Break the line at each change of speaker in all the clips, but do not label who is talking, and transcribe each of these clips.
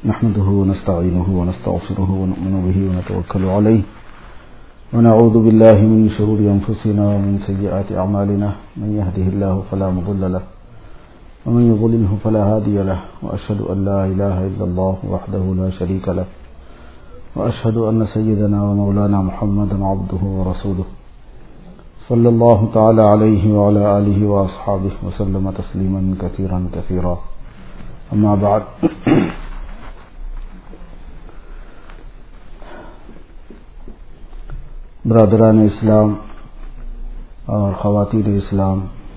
نحمده ونستعينه ونستغفره ونؤمن به ونتوكل عليه ونعوذ بالله من شرور أنفسنا ومن سيئات أعمالنا من يهده الله فلا مضل له ومن يضلله فلا هادي له وأشهد أن لا إله إلا الله وحده لا شريك له وأشهد أن سيدنا ومولانا محمدا عبده ورسوله صلى الله تعالى عليه وعلى آله وأصحابه وسلم تسليما كثيرا كثيرا أما بعد. برادران اسلام اور خواتین اسلام،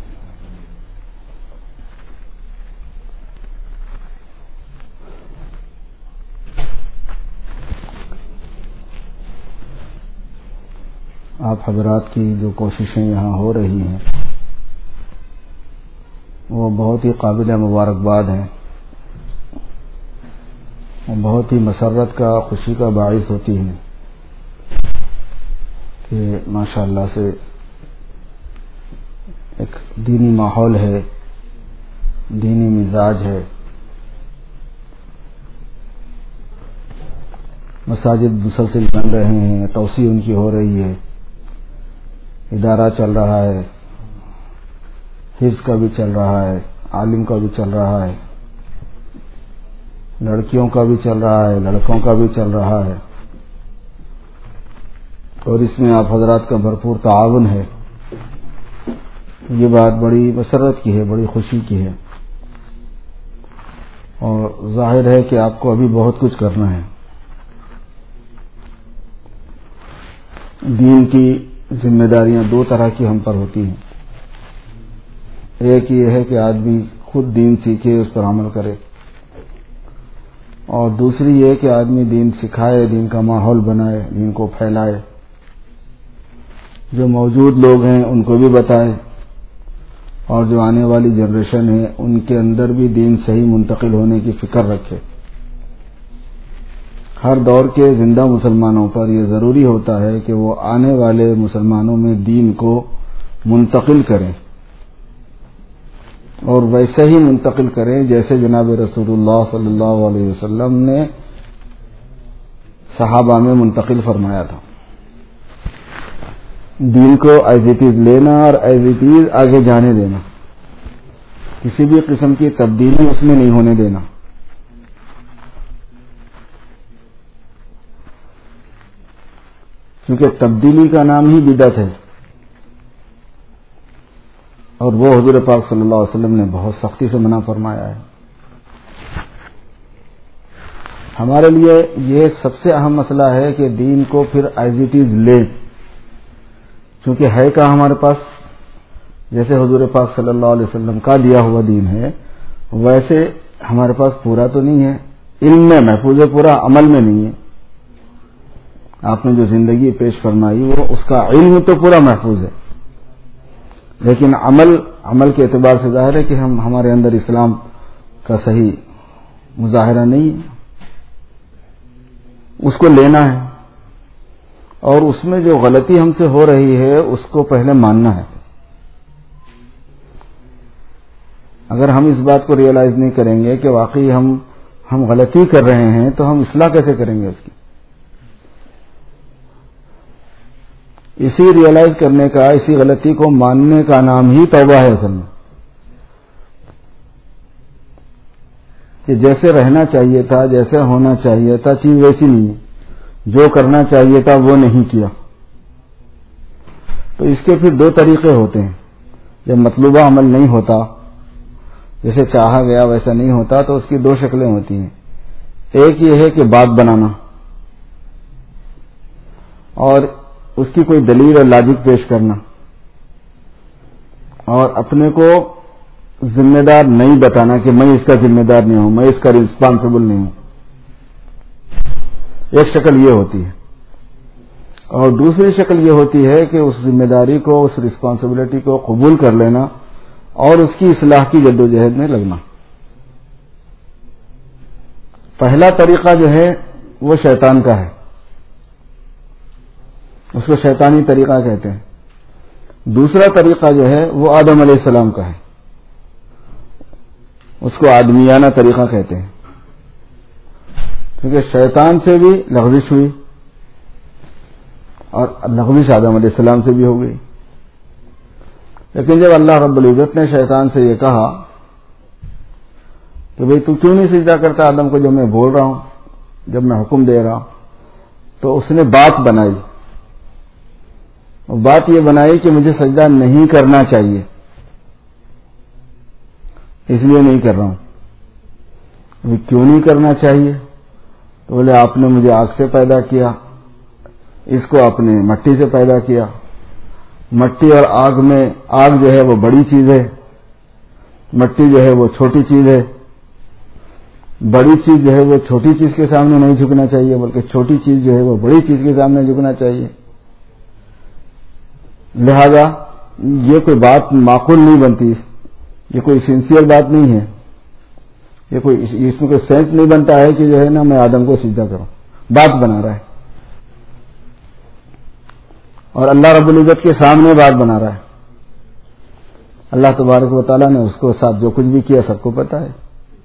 آپ حضرات کی جو کوششیں یہاں ہو رہی ہیں وہ بہت ہی قابل مبارکباد ہیں، وہ بہت ہی مسرت کا، خوشی کا باعث ہوتی ہیں کہ ماشاءاللہ سے ایک دینی ماحول ہے، دینی مزاج ہے، مساجد مسلسل بن رہے ہیں، توسیع ان کی ہو رہی ہے، ادارہ چل رہا ہے، حفظ کا بھی چل رہا ہے، عالم کا بھی چل رہا ہے، لڑکیوں کا بھی چل رہا ہے، لڑکوں کا بھی چل رہا ہے، اور اس میں آپ حضرات کا بھرپور تعاون ہے. یہ بات بڑی مسرت کی ہے، بڑی خوشی کی ہے، اور ظاہر ہے کہ آپ کو ابھی بہت کچھ کرنا ہے. دین کی ذمہ داریاں دو طرح کی ہم پر ہوتی ہیں. ایک یہ ہے کہ آدمی خود دین سیکھے، اس پر عمل کرے، اور دوسری یہ کہ آدمی دین سکھائے، دین کا ماحول بنائے، دین کو پھیلائے، جو موجود لوگ ہیں ان کو بھی بتائے، اور جو آنے والی جنریشن ہے ان کے اندر بھی دین صحیح منتقل ہونے کی فکر رکھے. ہر دور کے زندہ مسلمانوں پر یہ ضروری ہوتا ہے کہ وہ آنے والے مسلمانوں میں دین کو منتقل کریں، اور ویسے ہی منتقل کریں جیسے جناب رسول اللہ صلی اللہ علیہ وسلم نے صحابہ میں منتقل فرمایا تھا. دین کو ایز اٹ از لینا اور ایز اٹ از آگے جانے دینا، کسی بھی قسم کی تبدیلی اس میں نہیں ہونے دینا. کیونکہ تبدیلی کا نام ہی بدعت ہے، اور وہ حضور پاک صلی اللہ علیہ وسلم نے بہت سختی سے منع فرمایا ہے. ہمارے لیے یہ سب سے اہم مسئلہ ہے کہ دین کو پھر ایز اٹ از لے، کیونکہ ہے کہ ہمارے پاس جیسے حضور پاک صلی اللہ علیہ وسلم کا دیا ہوا دین ہے ویسے ہمارے پاس پورا تو نہیں ہے. علم میں محفوظ ہے، پورا عمل میں نہیں ہے. آپ نے جو زندگی پیش فرمائی وہ اس کا علم تو پورا محفوظ ہے، لیکن عمل کے اعتبار سے ظاہر ہے کہ ہمارے اندر اسلام کا صحیح مظاہرہ نہیں ہے. اس کو لینا ہے، اور اس میں جو غلطی ہم سے ہو رہی ہے اس کو پہلے ماننا ہے. اگر ہم اس بات کو ریئلائز نہیں کریں گے کہ واقعی ہم غلطی کر رہے ہیں تو ہم اصلاح کیسے کریں گے اس کی؟ اسی ریئلائز کرنے کا، اسی غلطی کو ماننے کا نام ہی توبہ ہے اصل میں. کہ جیسے رہنا چاہیے تھا، جیسے ہونا چاہیے تھا، چیز ویسی نہیں ہے، جو کرنا چاہیے تھا وہ نہیں کیا. تو اس کے پھر دو طریقے ہوتے ہیں. جب مطلوبہ عمل نہیں ہوتا، جیسے چاہا گیا ویسا نہیں ہوتا، تو اس کی دو شکلیں ہوتی ہیں. ایک یہ ہے کہ بات بنانا اور اس کی کوئی دلیل اور لاجک پیش کرنا، اور اپنے کو ذمہ دار نہیں بتانا کہ میں اس کا ذمہ دار نہیں ہوں، میں اس کا رسپانسبل نہیں ہوں. ایک شکل یہ ہوتی ہے. اور دوسری شکل یہ ہوتی ہے کہ اس ذمہ داری کو، اس رسپانسبلٹی کو قبول کر لینا اور اس کی اصلاح کی جدوجہد میں لگنا. پہلا طریقہ جو ہے وہ شیطان کا ہے، اس کو شیطانی طریقہ کہتے ہیں. دوسرا طریقہ جو ہے وہ آدم علیہ السلام کا ہے، اس کو آدمیانہ طریقہ کہتے ہیں. کیونکہ شیطان سے بھی لغزش ہوئی اور لغزش آدم علیہ السلام سے بھی ہو گئی. لیکن جب اللہ رب العزت نے شیطان سے یہ کہا کہ بھئی تو کیوں نہیں سجدہ کرتا آدم کو، جب میں بول رہا ہوں، جب میں حکم دے رہا ہوں، تو اس نے بات بنائی. بات یہ بنائی کہ مجھے سجدہ نہیں کرنا چاہیے، اس لیے نہیں کر رہا ہوں. کیوں نہیں کرنا چاہیے؟ تو بولے آپ نے مجھے آگ سے پیدا کیا، اس کو آپ نے مٹی سے پیدا کیا. مٹی اور آگ میں آگ جو ہے وہ بڑی چیز ہے، مٹی جو ہے وہ چھوٹی چیز ہے. بڑی چیز جو ہے وہ چھوٹی چیز کے سامنے نہیں جھکنا چاہیے، بلکہ چھوٹی چیز جو ہے وہ بڑی چیز کے سامنے جھکنا چاہیے. لہذا یہ کوئی بات معقول نہیں بنتی، یہ کوئی سینسیئر بات نہیں ہے، یہ کوئی اس میں کوئی سینس نہیں بنتا ہے کہ جو ہے نا میں آدم کو سجدہ کروں. بات بنا رہا ہے اور اللہ رب العزت کے سامنے بات بنا رہا ہے. اللہ تبارک و تعالیٰ نے اس کو ساتھ جو کچھ بھی کیا سب کو پتا ہے.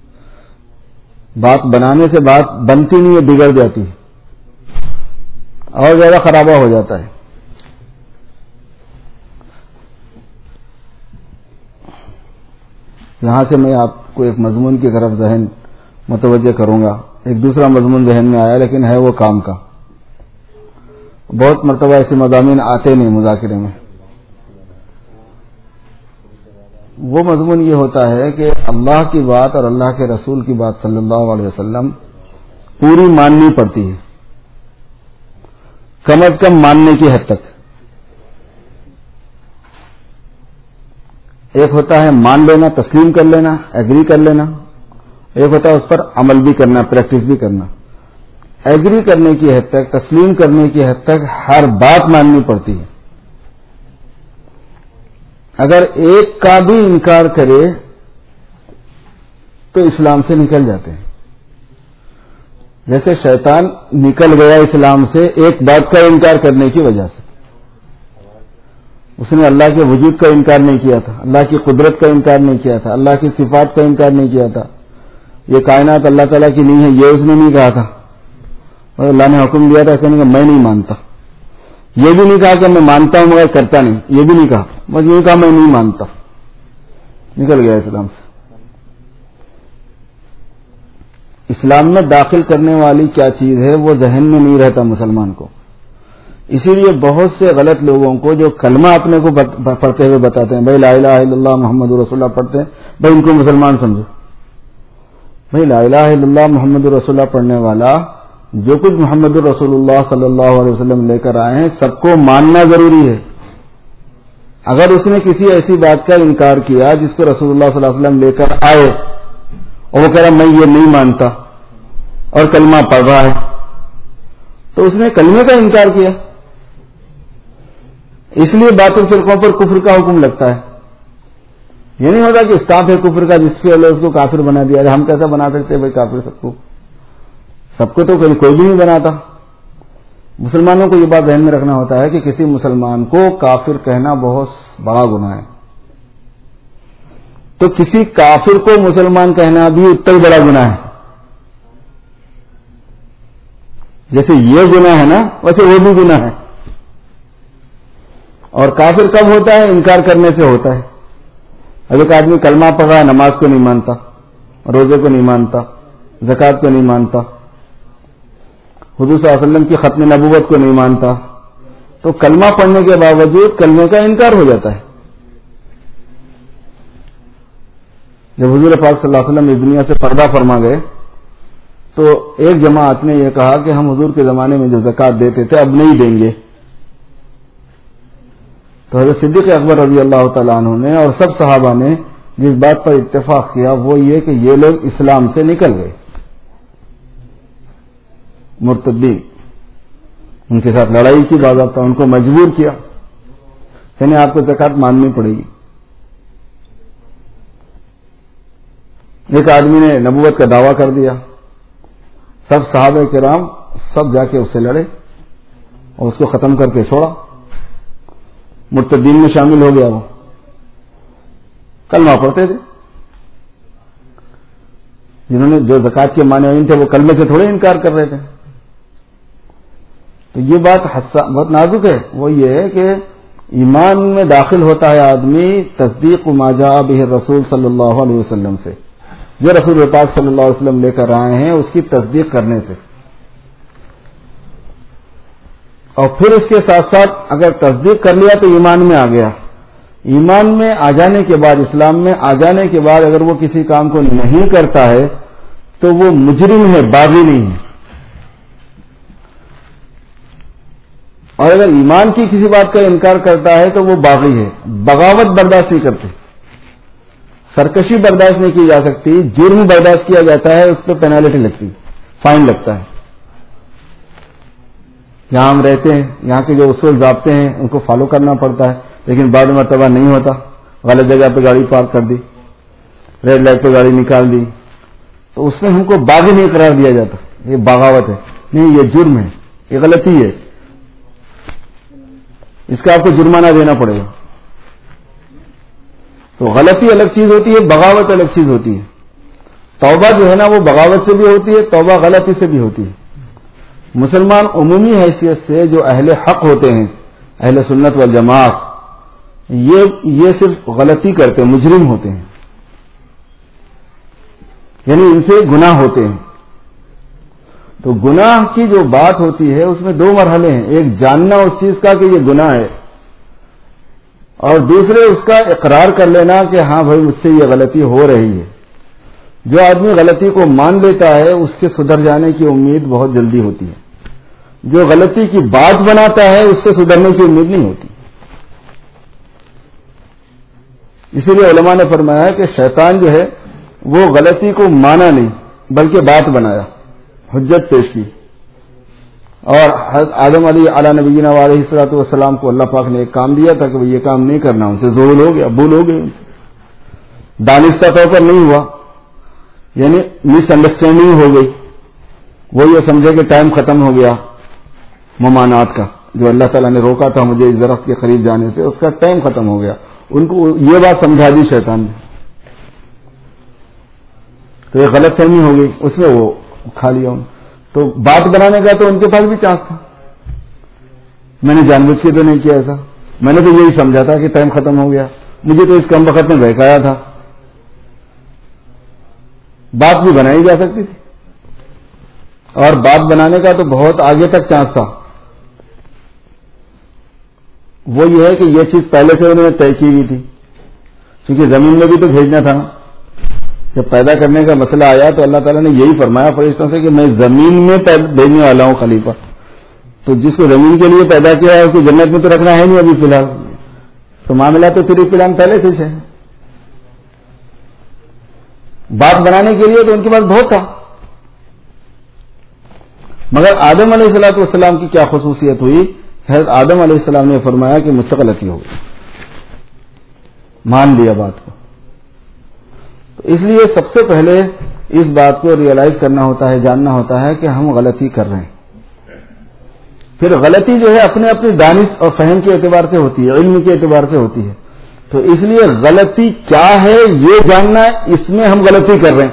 بات بنانے سے بات بنتی نہیں ہے، بگڑ جاتی ہے اور زیادہ خرابہ ہو جاتا ہے. یہاں سے میں آپ کو ایک مضمون کی طرف ذہن متوجہ کروں گا. ایک دوسرا مضمون ذہن میں آیا لیکن ہے وہ کام کا. بہت مرتبہ ایسے مضامین آتے نہیں مذاکرے میں. وہ مضمون یہ ہوتا ہے کہ اللہ کی بات اور اللہ کے رسول کی بات صلی اللہ علیہ وسلم پوری ماننی پڑتی ہے، کم از کم ماننے کی حد تک. ایک ہوتا ہے مان لینا، تسلیم کر لینا، ایگری کر لینا. ایک ہوتا ہے اس پر عمل بھی کرنا، پریکٹس بھی کرنا. ایگری کرنے کی حد تک، تسلیم کرنے کی حد تک ہر بات ماننی پڑتی ہے. اگر ایک کا بھی انکار کرے تو اسلام سے نکل جاتے ہیں. جیسے شیطان نکل گیا اسلام سے ایک بات کا انکار کرنے کی وجہ سے. اس نے اللہ کے وجود کا انکار نہیں کیا تھا، اللہ کی قدرت کا انکار نہیں کیا تھا، اللہ کی صفات کا انکار نہیں کیا تھا. یہ کائنات اللہ تعالیٰ کی نہیں ہے یہ اس نے نہیں کہا تھا. اور اللہ نے حکم دیا تھا، اس نے کہا میں نہیں مانتا. یہ بھی نہیں کہا کہ میں مانتا ہوں مگر کرتا نہیں، یہ بھی نہیں کہا، بس یہ کہا میں نہیں مانتا. نکل گیا اسلام سے. اسلام میں داخل کرنے والی کیا چیز ہے وہ ذہن میں نہیں رہتا مسلمان کو. اسی لیے بہت سے غلط لوگوں کو جو کلمہ اپنے کو پڑھتے ہوئے بتاتے ہیں، بھائی لا الہ الا اللہ محمد رسول اللہ پڑھتے ہیں، بھائی ان کو مسلمان سمجھو. بھائی لا الہ الا اللہ محمد رسول اللہ پڑھنے والا جو کچھ محمد رسول اللہ صلی اللہ علیہ وسلم لے کر آئے ہیں سب کو ماننا ضروری ہے. اگر اس نے کسی ایسی بات کا انکار کیا جس کو رسول اللہ صلی اللہ علیہ وسلم لے کر آئے اور وہ کہہ رہا میں یہ نہیں مانتا اور کلمہ پڑھ رہا ہے، تو اس نے کلمے کا انکار کیا. اس لیے باطل فرقوں پر کفر کا حکم لگتا ہے. یہ نہیں ہوتا کہ اسٹاف ہے کفر کا جس کے اللہ اس کو کافر بنا دیا. ہم کیسا بنا سکتے ہیں بھائی کافر سب کو تو کوئی بھی نہیں بناتا. مسلمانوں کو یہ بات ذہن میں رکھنا ہوتا ہے کہ کسی مسلمان کو کافر کہنا بہت بڑا گناہ ہے، تو کسی کافر کو مسلمان کہنا بھی اتنا ہی بڑا گناہ ہے. جیسے یہ گناہ ہے نا ویسے وہ بھی گناہ ہے. اور کافر کب ہوتا ہے؟ انکار کرنے سے ہوتا ہے. اب ایک آدمی کلمہ پڑھ رہا ہے، نماز کو نہیں مانتا، روزے کو نہیں مانتا، زکوٰۃ کو نہیں مانتا، حضور صلی اللہ علیہ وسلم کی ختم نبوت کو نہیں مانتا، تو کلمہ پڑھنے کے باوجود کلمے کا انکار ہو جاتا ہے. جب حضور پاک صلی اللہ علیہ وسلم اس دنیا سے پردہ فرما گئے تو ایک جماعت نے یہ کہا کہ ہم حضور کے زمانے میں جو زکوٰۃ دیتے تھے اب نہیں دیں گے. تو حضرت صدیق اکبر رضی اللہ تعالیٰ عنہ نے اور سب صحابہ نے جس بات پر اتفاق کیا وہ یہ کہ یہ لوگ اسلام سے نکل گئے، مرتدین. ان کے ساتھ لڑائی کی باضابطہ ان کو مجبور کیا، یعنی آپ کو زکوٰۃ ماننی پڑے گی. ایک آدمی نے نبوت کا دعویٰ کر دیا، سب صحابہ کرام سب جا کے اس سے لڑے اور اس کو ختم کر کے چھوڑا. مرتدین میں شامل ہو گیا. وہ کلمہ پڑھتے تھے جنہوں نے جو زکات کے مانع تھے وہ کلمے سے تھوڑے انکار کر رہے تھے. تو یہ بات بہت نازک ہے. وہ یہ ہے کہ ایمان میں داخل ہوتا ہے آدمی تصدیق ما جاء بہ الرسول صلی اللہ علیہ وسلم سے، جو رسول پاک صلی اللہ علیہ وسلم لے کر آئے ہیں اس کی تصدیق کرنے سے. اور پھر اس کے ساتھ ساتھ اگر تصدیق کر لیا تو ایمان میں آ گیا. ایمان میں آ جانے کے بعد، اسلام میں آ جانے کے بعد اگر وہ کسی کام کو نہیں کرتا ہے تو وہ مجرم ہے، باغی نہیں ہے. اور اگر ایمان کی کسی بات کا انکار کرتا ہے تو وہ باغی ہے. بغاوت برداشت نہیں کرتے، سرکشی برداشت نہیں کی جا سکتی، جرم برداشت کیا جاتا ہے، اس پہ پینالٹی لگتی، فائن لگتا ہے. یہاں ہم رہتے ہیں، یہاں کے جو اصول ضابطے ہیں ان کو فالو کرنا پڑتا ہے، لیکن بعض مرتبہ نہیں ہوتا. غلط جگہ پہ گاڑی پارک کر دی، ریڈ لائٹ پہ گاڑی نکال دی، تو اس میں ہم کو باغی نہیں قرار دیا جاتا. یہ بغاوت ہے نہیں، یہ جرم ہے، یہ غلطی ہے، اس کا آپ کو جرمانہ دینا پڑے گا. تو غلطی الگ چیز ہوتی ہے، بغاوت الگ چیز ہوتی ہے. توبہ جو ہے نا وہ بغاوت سے بھی ہوتی ہے، توبہ غلطی سے بھی ہوتی ہے. مسلمان عمومی حیثیت سے جو اہل حق ہوتے ہیں، اہل سنت والجماعت، یہ صرف غلطی کرتے ہیں، مجرم ہوتے ہیں، یعنی ان سے گناہ ہوتے ہیں. تو گناہ کی جو بات ہوتی ہے اس میں دو مرحلے ہیں. ایک جاننا اس چیز کا کہ یہ گناہ ہے، اور دوسرے اس کا اقرار کر لینا کہ ہاں بھائی مجھ سے یہ غلطی ہو رہی ہے. جو آدمی غلطی کو مان لیتا ہے اس کے سدھر جانے کی امید بہت جلدی ہوتی ہے. جو غلطی کی بات بناتا ہے اس سے سدھرنے کی امید نہیں ہوتی. اسی لیے علماء نے فرمایا کہ شیطان جو ہے وہ غلطی کو مانا نہیں بلکہ بات بنایا، حجت پیش کی. اور آدم علیہ نبینا علیہ الصلوۃ والسلام کو اللہ پاک نے ایک کام دیا تھا کہ وہ یہ کام نہیں کرنا، ان سے ظلم ہو گیا، بھول ہو گئی، ان سے دانستہ طور پر نہیں ہوا، یعنی مس انڈرسٹینڈنگ ہو گئی. وہ یہ سمجھے کہ ٹائم ختم ہو گیا ممانعت کا، جو اللہ تعالیٰ نے روکا تھا مجھے اس درخت کے قریب جانے سے، اس کا ٹائم ختم ہو گیا. ان کو یہ بات سمجھا دی شیطان نے، تو یہ غلط فہمی ہو گئی، اس میں وہ کھا لیا. تو بات بنانے کا تو ان کے پاس بھی چانس تھا. میں نے جان بوجھ کے تو نہیں کیا ایسا، میں نے تو یہی سمجھا تھا کہ ٹائم ختم ہو گیا، مجھے تو اس کم وقت میں بہکایا تھا. بات بھی بنائی جا سکتی تھی، اور بات بنانے کا تو بہت آگے تک چانس تھا. وہ یہ ہے کہ یہ چیز پہلے سے انہوں نے طے کی ہوئی تھی، کیونکہ زمین میں بھی تو بھیجنا تھا. جب پیدا کرنے کا مسئلہ آیا تو اللہ تعالیٰ نے یہی فرمایا فرشتوں سے کہ میں زمین میں بھیجنے والا ہوں خلیفہ. تو جس کو زمین کے لیے پیدا کیا ہے اس کو جنت میں تو رکھنا ہے نہیں ابھی فی الحال. تو معاملہ تو پھر پلان پہلے سے ہے. بات بنانے کے لیے تو ان کے پاس بہت تھا. مگر آدم علیہ الصلوۃ والسلام کی کیا خصوصیت ہوئی؟ حضرت آدم علیہ السلام نے فرمایا کہ مجھ سے غلطی ہو گئی، مان لیا بات کو. تو اس لیے سب سے پہلے اس بات کو ریئلائز کرنا ہوتا ہے، جاننا ہوتا ہے کہ ہم غلطی کر رہے ہیں. پھر غلطی جو ہے اپنے اپنے دانش اور فہم کے اعتبار سے ہوتی ہے، علم کے اعتبار سے ہوتی ہے. تو اس لیے غلطی کیا ہے یہ جاننا ہے، اس میں ہم غلطی کر رہے ہیں.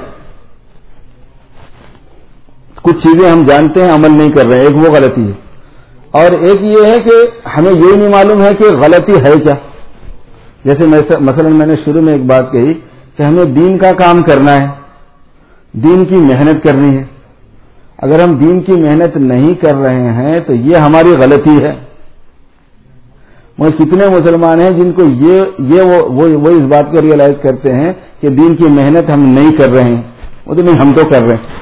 کچھ چیزیں ہم جانتے ہیں عمل نہیں کر رہے ہیں، ایک وہ غلطی ہے. اور ایک یہ ہے کہ ہمیں یہ نہیں معلوم ہے کہ غلطی ہے کیا. جیسے مثلا میں نے شروع میں ایک بات کہی کہ ہمیں دین کا کام کرنا ہے، دین کی محنت کرنی ہے. اگر ہم دین کی محنت نہیں کر رہے ہیں تو یہ ہماری غلطی ہے. مگر کتنے مسلمان ہیں جن کو وہ اس بات کو ریئلائز کرتے ہیں کہ دین کی محنت ہم نہیں کر رہے ہیں. وہ تو نہیں، ہم تو کر رہے ہیں،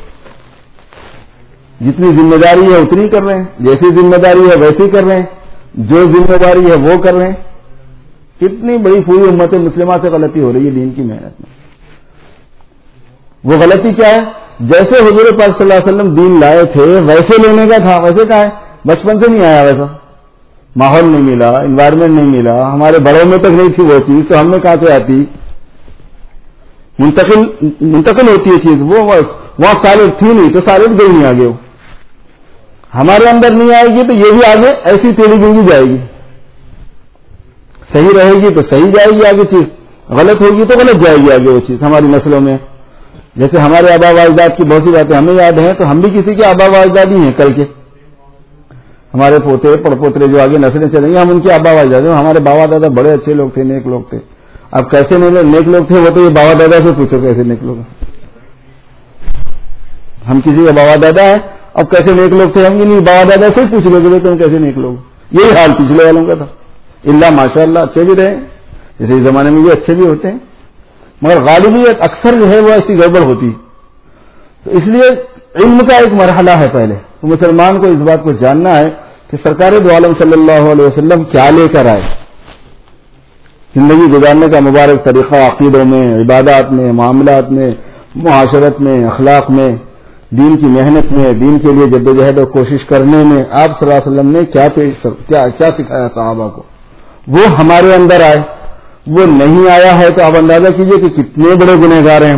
جتنی ذمہ داری ہے اتنی کر رہے ہیں، جیسی ذمہ داری ہے ویسی کر رہے ہیں، جو ذمہ داری ہے وہ کر رہے ہیں. کتنی بڑی پوری امت مسلمہ سے غلطی ہو رہی ہے دین کی محنت میں. وہ غلطی کیا ہے؟ جیسے حضور پاک صلی اللہ علیہ وسلم دین لائے تھے ویسے لینے کا تھا، ویسے کہا ہے، بچپن سے نہیں آیا ویسا، ماحول نہیں ملا، انوائرمنٹ نہیں ملا، ہمارے بڑوں میں تک نہیں تھی وہ چیز، تو ہم میں کہاں سے آتی؟ منتقل ہوتی ہے چیز. وہ وہاں سالڈ تھی نہیں تو سالڈ گئی نہیں آگے. وہ ہمارے اندر نہیں آئے گی تو یہ بھی آگے ایسی ٹیڑھی گنگی جائے گی. صحیح رہے گی تو صحیح جائے گی آگے چیز، غلط ہوگی تو غلط جائے گی آگے وہ چیز ہماری نسلوں میں. جیسے ہمارے آبا و اجداد کی بہت سی باتیں ہمیں یاد ہیں، تو ہم بھی کسی کے آبا و اجداد ہی ہیں کل کے. ہمارے پوتے پڑ پوترے جو آگے نسلیں چلیں گی ہم ان کے آبا و اجداد ہیں. ہمارے بابا دادا بڑے اچھے لوگ تھے، نیک لوگ تھے. اب کیسے نیک لوگ تھے وہ تو یہ بابا دادا سے پوچھو کیسے نیک لوگ ہیں. ہم کسی کا بابا دادا ہے، اب کیسے نیک لوگ تھے ہم نہیں بابا دادا سے پوچھ لو کہ تم کیسے نیک لوگ. یہی حال پچھلے والوں کا تھا. اللہ ماشاء اللہ اچھے بھی رہے، جیسے زمانے میں بھی اچھے بھی ہوتے ہیں، مگر غالبیت اکثر جو ہے وہ ایسی گڑبڑ ہوتی. تو اس لیے علم کا ایک مرحلہ ہے پہلے. تو مسلمان کو اس بات کو جاننا ہے کہ سرکار دو عالم صلی اللہ علیہ وسلم کیا لے کر آئے. زندگی گزارنے کا مبارک طریقہ، عقیدوں میں، عبادات میں، معاملات میں، معاشرت میں، اخلاق میں، دین کی محنت میں، دین کے لیے جدوجہد اور کوشش کرنے میں آپ صلی اللہ علیہ وسلم نے کیا سکھایا صحابہ کو، وہ ہمارے اندر آئے. وہ نہیں آیا ہے تو آپ اندازہ کیجئے کہ کتنے بڑے گنہگار ہیں ہم.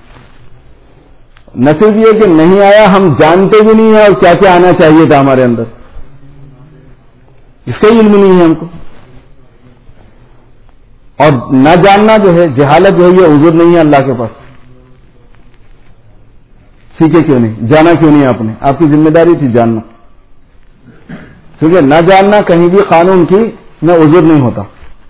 نہ صرف یہ کہ نہیں آیا، ہم جانتے بھی نہیں ہیں اور کیا کیا آنا چاہیے تھا ہمارے اندر، اس کا علم نہیں ہے ہم کو. اور نہ جاننا جو ہے، جہالت جو ہے، یہ عذر نہیں ہے اللہ کے پاس. سیکھے کیوں نہیں، جانا کیوں نہیں آپ نے؟ آپ کی ذمہ داری تھی جاننا. کیونکہ نہ جاننا کہیں بھی قانون کی نہ عذر نہیں ہوتا.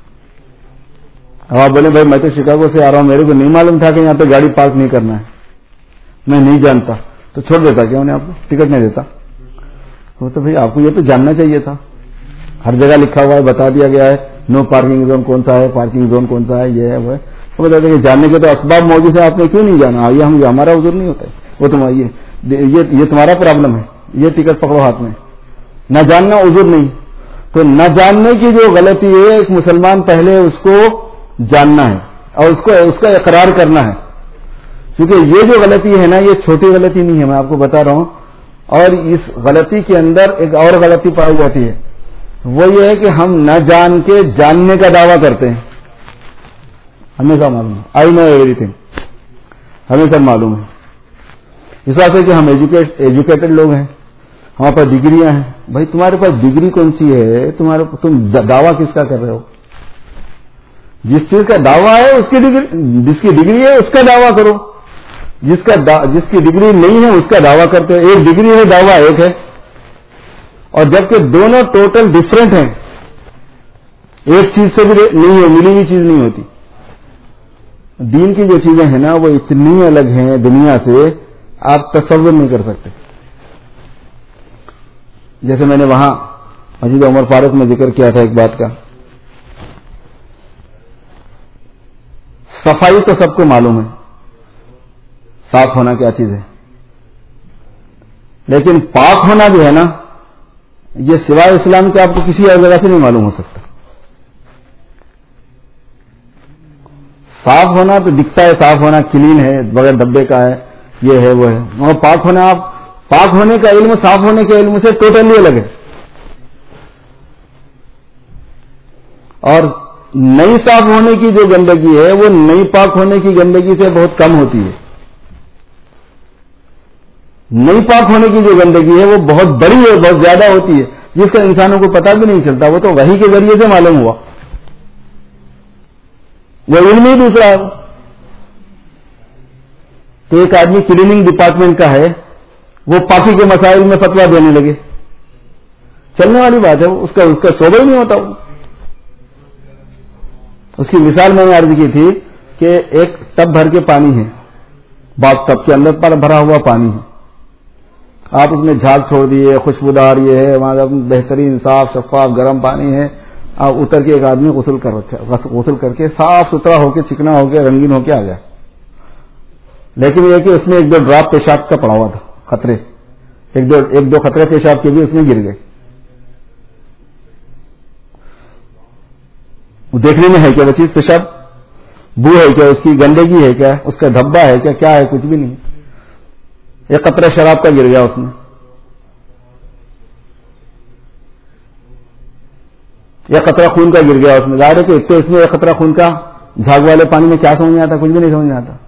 اب آپ بولے بھائی میں تو شکاگو سے آ رہا ہوں، میرے کو نہیں معلوم تھا کہ یہاں پہ گاڑی پارک نہیں کرنا ہے، میں نہیں جانتا، تو چھوڑ دیتا کیا انہیں؟ آپ کو ٹکٹ نہیں دیتا؟ وہ تو بھائی آپ کو یہ تو جاننا چاہیے تھا. ہر جگہ لکھا ہوا ہے، بتا دیا گیا ہے نو پارکنگ زون کون سا ہے، پارکنگ زون کون سا ہے، یہ ہے وہ ہے. وہ بتا دیں کہ جاننے کے تو اسباب موجود ہیں، آپ نے کیوں نہیں جانا؟ آئیے، ہم ہمارا عذر نہیں ہوتا ہے، وہ تم آئیے، یہ تمہارا پرابلم ہے، یہ ٹکٹ پکڑو ہاتھ میں. نہ جاننا عذر نہیں. تو نہ جاننے کی جو غلطی ہے، ایک مسلمان پہلے اس کو جاننا ہے اور اس کا اقرار کرنا ہے. کیونکہ یہ جو غلطی ہے نا، یہ چھوٹی غلطی نہیں ہے، میں آپ کو بتا رہا ہوں. اور اس غلطی کے اندر ایک اور غلطی پائی جاتی ہے، وہ یہ ہے کہ ہم نہ جان کے جاننے کا دعویٰ کرتے ہیں. ہمیشہ معلوم ہے، آئی نو ایوری تھنگ، ہمیشہ معلوم ہے. اس واسطے سے کہ ہم ایجوکیٹڈ لوگ ہیں، ہمارے پاس ڈگریاں ہیں. بھائی تمہارے پاس ڈگری کون سی ہے؟ تم دعویٰ کس کا کر رہے ہو؟ جس چیز کا دعویٰ ہے اس کی ڈگری، جس کی ڈگری ہے اس کا دعویٰ کرو. جس کی ڈگری نہیں ہے اس کا دعویٰ کرتے ہو. ایک ڈگری ہے، دعویٰ ایک ہے. اور جبکہ دونوں ٹوٹل ڈفرینٹ ہیں، ایک چیز سے بھی نہیں ہے، ملی ہوئی چیز نہیں ہوتی. دین کی جو چیزیں ہیں نا وہ اتنی الگ ہیں دنیا سے، آپ تصور نہیں کر سکتے. جیسے میں نے وہاں مسجد عمر فاروق میں ذکر کیا تھا ایک بات کا، صفائی تو سب کو معلوم ہے، صاف ہونا کیا چیز ہے، لیکن پاک ہونا جو ہے نا، یہ سوائے اسلام کے آپ کو کسی اور جگہ سے نہیں معلوم ہو سکتا. صاف ہونا تو دکھتا ہے، صاف ہونا کلین ہے، بغیر دھبے کا ہے، یہ ہے وہ ہے. اور پاک ہونا، آپ پاک ہونے کا علم صاف ہونے کے علم سے ٹوٹلی الگ ہے. اور نئی صاف ہونے کی جو گندگی ہے وہ نئی پاک ہونے کی گندگی سے بہت کم ہوتی ہے. نئی پاک ہونے کی جو گندگی ہے وہ بہت بڑی ہے، بہت زیادہ ہوتی ہے، جس کا انسانوں کو پتہ بھی نہیں چلتا. وہ تو وحی کے ذریعے سے معلوم ہوا، وہ علم ہی دوسرا ہے. تو ایک آدمی کلیننگ ڈپارٹمنٹ کا ہے، وہ پاکی کے مسائل میں فتویٰ دینے لگے، چلنے والی بات ہے، اس کا شعبہ ہی نہیں ہوتا. اس کی مثال میں نے عرض کی تھی کہ ایک ٹب بھر کے پانی ہے، باتھ ٹب کے اندر پر بھرا ہوا پانی ہے، آپ اس میں جھاگ چھوڑ دیے، خوشبودار یہ ہے، وہاں بہترین صاف شفاف گرم پانی ہے. آپ اتر کے ایک آدمی غسل کر کے صاف ستھرا ہو کے، چکنا ہو کے، رنگین ہو کے آ گیا. لیکن یہ کہ اس میں ایک دو ڈراپ پیشاب کا پڑا ہوا تھا، خطرے، ایک دو خطرے پیشاب کے بھی اس میں گر گئے. وہ دیکھنے میں ہے کیا وہ چیز؟ پیشاب، بو ہے کیا اس کی؟ گندگی ہے کیا اس کا؟ دھبا ہے کیا ہے؟ کچھ بھی نہیں. ایک قطرہ شراب کا گر گیا اس میں، ایک قطرہ خون کا گر گیا اس میں. ظاہر ہے کہ ایک تو اس میں ایک قطرہ خون کا جھاگ والے پانی میں کیا سمجھ میں آتا؟ کچھ بھی نہیں سمجھ میں آتا.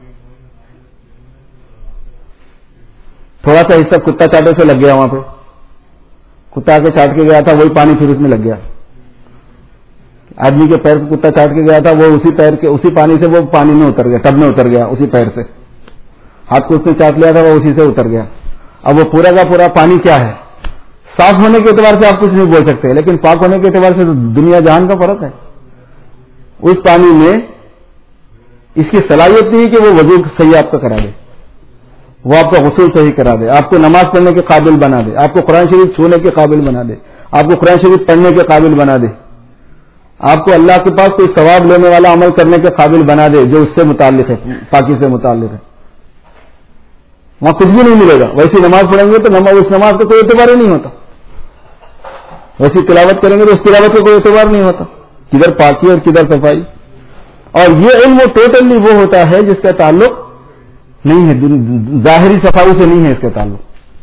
تھوڑا سا حصہ کتا چاٹے سے لگ گیا، وہاں پہ کتا کے چاٹ کے گیا تھا، وہی پانی پھر اس میں لگ گیا. آدمی کے پیر کو کتا چاٹ کے گیا تھا، وہ اسی پانی سے وہ پانی میں اتر گیا، ٹب میں اتر گیا اسی پیر سے. ہاتھ کو اس نے چاٹ لیا تھا وہ اسی سے اتر گیا. اب وہ پورا کا پورا پانی کیا ہے؟ صاف ہونے کے اعتبار سے آپ کچھ نہیں بول سکتے, لیکن پاک ہونے کے اعتبار سے تو دنیا جہان کا فرق ہے. اس پانی میں اس کی صلاحیت نہیں کہ وہ وضو صحیح آپ کا کرا دے, وہ آپ کا غسل صحیح کرا دے, آپ کو نماز پڑھنے کے قابل بنا دے, آپ کو قرآن شریف چھونے کے قابل بنا دے, آپ کو قرآن شریف پڑھنے کے قابل بنا دے, آپ کو اللہ کے پاس کوئی ثواب لینے والا عمل کرنے کے قابل بنا دے جو اس سے متعلق ہے, پاکی سے متعلق ہے. وہاں کچھ بھی نہیں ملے گا. ویسی نماز پڑھیں گے تو اس نماز کا کوئی اعتبار ہی نہیں ہوتا, ویسی تلاوت کریں گے تو اس تلاوت کا کوئی اعتبار نہیں ہوتا, کدھر پاکی اور کدھر صفائی. اور یہ علم ٹوٹلی وہ ہوتا ہے جس کا تعلق نہیں ہے, ظاہری صفائی سے نہیں ہے اس کا تعلق.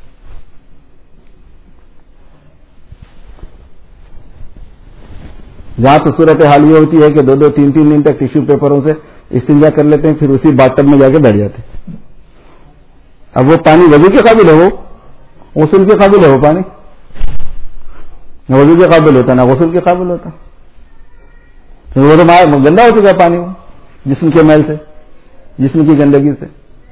جہاں تو صورت حال یہ ہوتی ہے کہ 2-2, 3-3 دن تک ٹیشو پیپروں سے استنجا کر لیتے ہیں, پھر اسی باتھ ٹب میں جا کے بیٹھ جاتے ہیں. اب وہ پانی وضو کے قابل ہے, وہ غسل کے قابل ہے, وہ پانی نہ وضو کے قابل ہوتا نہ غسل کے قابل ہوتا. وہ تو گندا ہو چکا پانی, وہ جسم کے میل سے, جسم کی گندگی سے.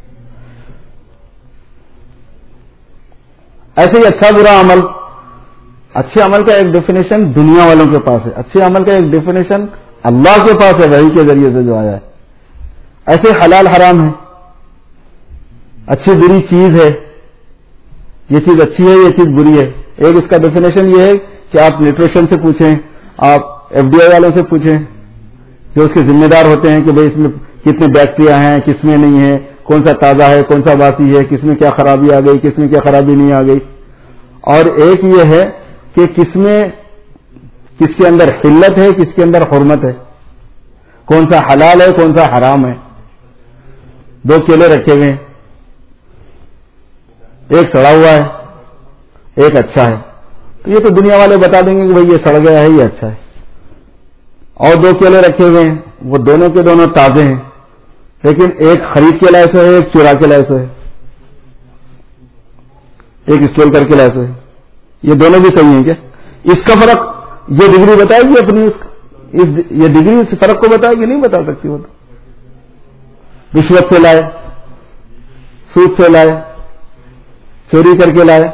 ایسے ہی اچھا برا عمل, اچھے عمل کا ایک ڈیفینیشن دنیا والوں کے پاس ہے, اچھے عمل کا ایک ڈیفینیشن اللہ کے پاس ہے, وحی کے ذریعے سے جو آیا ہے. ایسے حلال حرام ہے, اچھی بری چیز ہے, یہ چیز اچھی ہے, یہ چیز بری ہے. ایک اس کا ڈیفینیشن یہ ہے کہ آپ نیوٹریشن سے پوچھیں, آپ FDI والوں سے پوچھیں جو اس کے ذمہ دار ہوتے ہیں کہ بھئی اس میں کتنے بیکٹیریا ہیں, کس میں نہیں ہے, کون سا تازہ ہے, کون سا باسی ہے, کس میں کیا خرابی آ گئی, کس میں کیا خرابی نہیں آ گئی. اور ایک یہ ہے کہ کس کے اندر حلت ہے, کس کے اندر حرمت ہے, کون سا حلال ہے, کون سا حرام ہے. 2 کیلے رکھے ہوئے ہیں, ایک سڑا ہوا ہے, ایک اچھا ہے, تو یہ تو دنیا والے بتا دیں گے کہ بھئی یہ سڑ گیا ہے, یہ اچھا ہے. اور 2 کیلے رکھے ہوئے ہیں, وہ دونوں کے دونوں تازے ہیں, لیکن ایک خرید کے لائے سو ہے, ایک چرا کے لائے سو ہے, ایک اسٹول کر کے لائے سو ہے. یہ دونوں بھی صحیح ہیں کیا؟ اس کا فرق یہ ڈگری بتائے گی اپنی, یہ ڈگری اس فرق کو بتائے گی؟ نہیں بتا سکتی. وہ تو رشوت سے لائے, سود سے لائے, چوری کر کے لائے,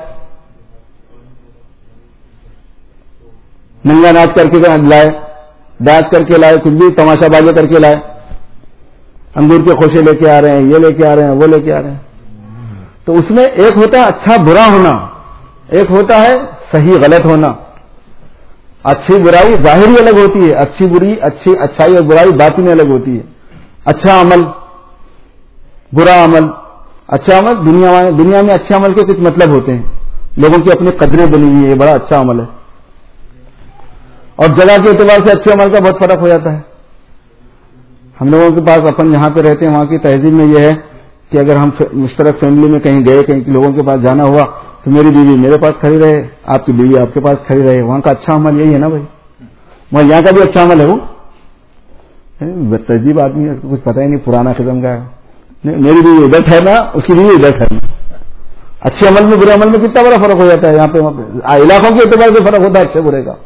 ننگا ناچ کر کے لائے, ڈانس کر کے لائے, کچھ بھی تماشا بازی کر کے لائے, انگور کے خوشے لے کے آ رہے ہیں, یہ لے کے آ رہے ہیں, وہ لے کے آ رہے ہیں. تو اس میں ایک ہوتا ہے اچھا برا ہونا, ایک ہوتا ہے صحیح غلط ہونا. اچھی برائی ظاہری الگ ہوتی ہے, اچھی بری, اچھائی اور برائی باطنی الگ ہوتی ہے. اچھا عمل, برا عمل. اچھا عمل دنیا میں اچھے عمل کے کچھ مطلب ہوتے ہیں, لوگوں کی اپنی قدریں بنی ہوئی ہے, یہ بڑا اچھا عمل ہے. اور جگہ کے اعتبار سے اچھے عمل کا بہت فرق ہو جاتا ہے. ہم لوگوں کے پاس اپن جہاں پہ رہتے ہیں وہاں کی تہذیب میں یہ ہے کہ اگر ہم مشترک فیملی میں کہیں گئے, کہیں لوگوں کے پاس جانا ہوا, تو میری بیوی میرے پاس کھڑی رہے, آپ کی بیوی آپ کے پاس کھڑی رہے. وہاں کا اچھا عمل یہی ہے نا بھائی, وہاں یہاں کا بھی اچھا عمل ہے. وہ تہذیب آدمی ہے, اس کو کچھ پتہ ہی نہیں, پرانا قسم کا ہے. میری بیوی ادھر ٹھہرنا, اس کی بیوی ادھر ٹھہرنا. اچھے عمل میں برے عمل میں کتنا بڑا فرق ہو جاتا ہے. یہاں پہ وہاں پہ علاقوں کے اعتبار سے فرق ہوتا ہے اچھے برے کا.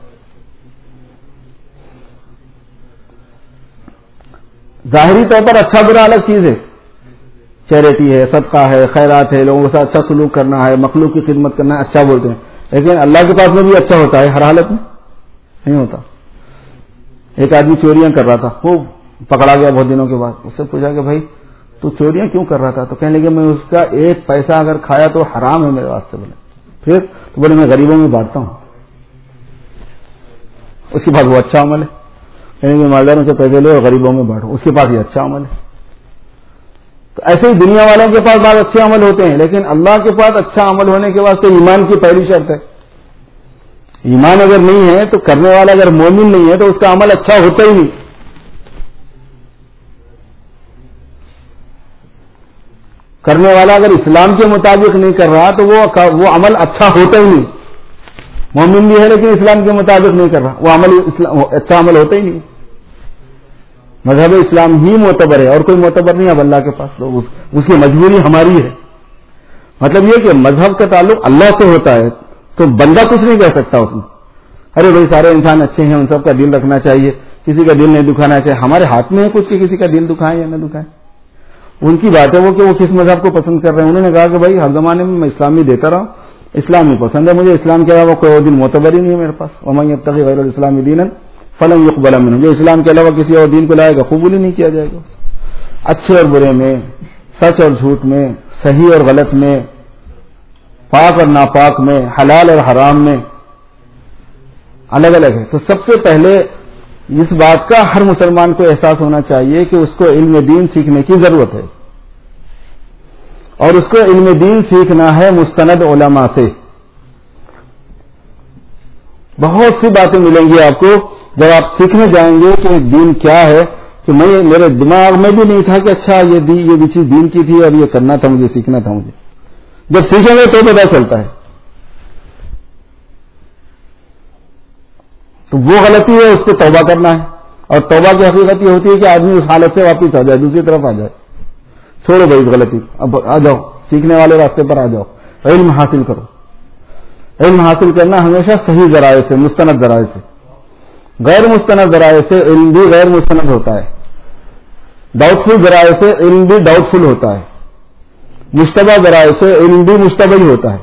ظاہری طور پر اچھا برا الگ چیز ہے, چیریٹی ہے, صدقہ ہے, خیرات ہے, لوگوں کے ساتھ اچھا سلوک کرنا ہے, مخلوق کی خدمت کرنا ہے, اچھا بولتے ہیں. لیکن اللہ کے پاس میں بھی اچھا ہوتا ہے, ہر حالت میں نہیں ہوتا. ایک آدمی چوریاں کر رہا تھا, وہ پکڑا گیا بہت دنوں کے بعد. اس سے پوچھا کہ بھائی تو چوریاں کیوں کر رہا تھا؟ تو کہنے لگے میں اس کا ایک پیسہ اگر کھایا تو حرام ہے میرے واسطے. بولے پھر تو بولے میں غریبوں میں بانٹتا ہوں. اس کے بعد وہ اچھا عمل ہے, یعنی کہ مالداروں سے پیسے لو اور غریبوں میں بانٹو, اس کے پاس یہ اچھا عمل ہے. تو ایسے ہی دنیا والوں کے پاس بعض اچھے عمل ہوتے ہیں, لیکن اللہ کے پاس اچھا عمل ہونے کے واسطے ایمان کی پہلی شرط ہے. ایمان اگر نہیں ہے تو کرنے والا اگر مومن نہیں ہے تو اس کا عمل اچھا ہوتا ہی نہیں. کرنے والا اگر اسلام کے مطابق نہیں کر رہا تو وہ عمل اچھا ہوتا ہی نہیں. مومن بھی ہے لیکن اسلام کے مطابق نہیں کر رہا, وہ عمل اچھا عمل ہوتا ہی نہیں. مذہب اسلام ہی معتبر ہے اور کوئی معتبر نہیں اب اللہ کے پاس. تو اس کی مجبوری ہماری ہے. مطلب یہ کہ مذہب کا تعلق اللہ سے ہوتا ہے تو بندہ کچھ نہیں کہہ سکتا اس میں. ارے بھائی سارے انسان اچھے ہیں, ان سب کا دل رکھنا چاہیے, کسی کا دل نہیں دکھانا چاہیے. ہمارے ہاتھ میں ہے کچھ کہ کسی کا دل دکھائیں یا نہ دکھائیں. ان کی بات ہے وہ کہ وہ کس مذہب کو پسند کر رہے ہیں. انہوں نے کہا کہ بھائی ہر زمانے میں اسلام ہی دیتا رہا ہوں, اسلام ہی پسند ہے مجھے, اسلام کے علاوہ کوئی اور دین معتبر ہی نہیں ہے میرے پاس. ومن یبتغی غیر الاسلام دینا فلن یقبل منہ, جو اسلام کے علاوہ کسی اور دین کو لائے گا قبول ہی نہیں کیا جائے گا. اچھے اور برے میں, سچ اور جھوٹ میں, صحیح اور غلط میں, پاک اور ناپاک میں, حلال اور حرام میں الگ الگ ہے. تو سب سے پہلے اس بات کا ہر مسلمان کو احساس ہونا چاہیے کہ اس کو علم دین سیکھنے کی ضرورت ہے, اور اس کو علم دین سیکھنا ہے مستند علماء سے. بہت سی باتیں ملیں گی آپ کو جب آپ سیکھنے جائیں گے کہ دین کیا ہے, کہ میرے دماغ میں بھی نہیں تھا کہ اچھا یہ بھی چیز دین کی تھی اور یہ کرنا تھا مجھے, سیکھنا تھا مجھے. جب سیکھیں گے تو پتہ چلتا ہے. تو وہ غلطی ہے, اس کو توبہ کرنا ہے, اور توبہ کی حقیقت یہ ہوتی ہے کہ آدمی اس حالت سے واپس آ جائے, دوسری طرف آ جائے. چھوڑو بھائی غلطی, اب آ جاؤ سیکھنے والے راستے پر آ جاؤ, علم حاصل کرو. علم حاصل کرنا ہمیشہ صحیح ذرائع سے, مستند ذرائع سے. غیر مستند ذرائع سے علم بھی غیر مستند ہوتا ہے, ڈاؤٹ فل ذرائع سے علم بھی ڈاؤٹ فل ہوتا ہے, مشتبہ ذرائع سے علم بھی مشتبہ ہی ہوتا ہے.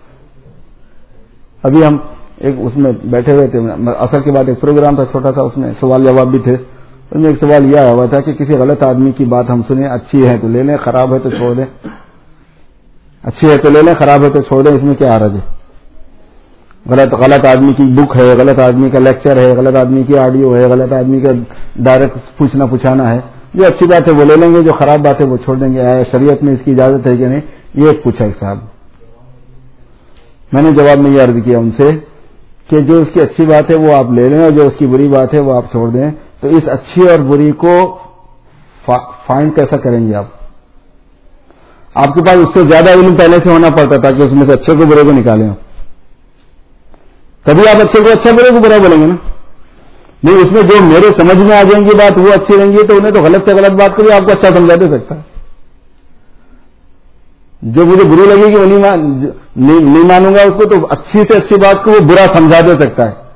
ابھی ہم ایک اس میں بیٹھے ہوئے تھے, عصر کے بعد ایک پروگرام تھا چھوٹا سا, اس میں سوال جواب بھی تھے. اس میں ایک سوال یہ آیا ہوا تھا کہ کسی غلط آدمی کی بات ہم سنیں, اچھی ہے تو لے لیں, خراب ہے تو چھوڑ دیں. اچھی ہے تو لے لیں, خراب ہے تو چھوڑ دیں, اس میں کیا حرج ہے؟ غلط آدمی کی بک ہے, غلط آدمی کا لیکچر ہے, غلط آدمی کی آڈیو ہے, غلط آدمی کا ڈائریکٹ پوچھنا پوچھانا ہے. جو اچھی بات ہے وہ لے لیں گے, جو خراب بات ہے وہ چھوڑ دیں گے. شریعت میں اس کی اجازت ہے کہ نہیں؟ یہ ایک پوچھا ایک صاحب. میں نے جواب میں یہ عرض کیا ان سے کہ جو اس کی اچھی بات ہے وہ آپ لے لیں, اور جو اس کی بری بات ہے وہ آپ چھوڑ دیں. تو اس اچھی اور بری کو فائنڈ کیسا کریں گے آپ؟ آپ کے پاس اس سے زیادہ علم پہلے سے ہونا پڑتا تھا کہ اس میں سے اچھے کو برے کو نکالیں. تبھی آپ اچھے کو اچھا, برے کو برا بولیں گے نا. نہیں, اس میں جو میرے سمجھ میں آ جائیں گی بات وہ اچھی رہیں گی, تو انہیں تو غلط سے غلط بات کو بھی آپ کو اچھا سمجھا دے سکتا ہے. جو مجھے بری لگے گی وہ نہیں مانوں گا اس کو, تو اچھی سے اچھی بات کو وہ برا سمجھا دے سکتا ہے.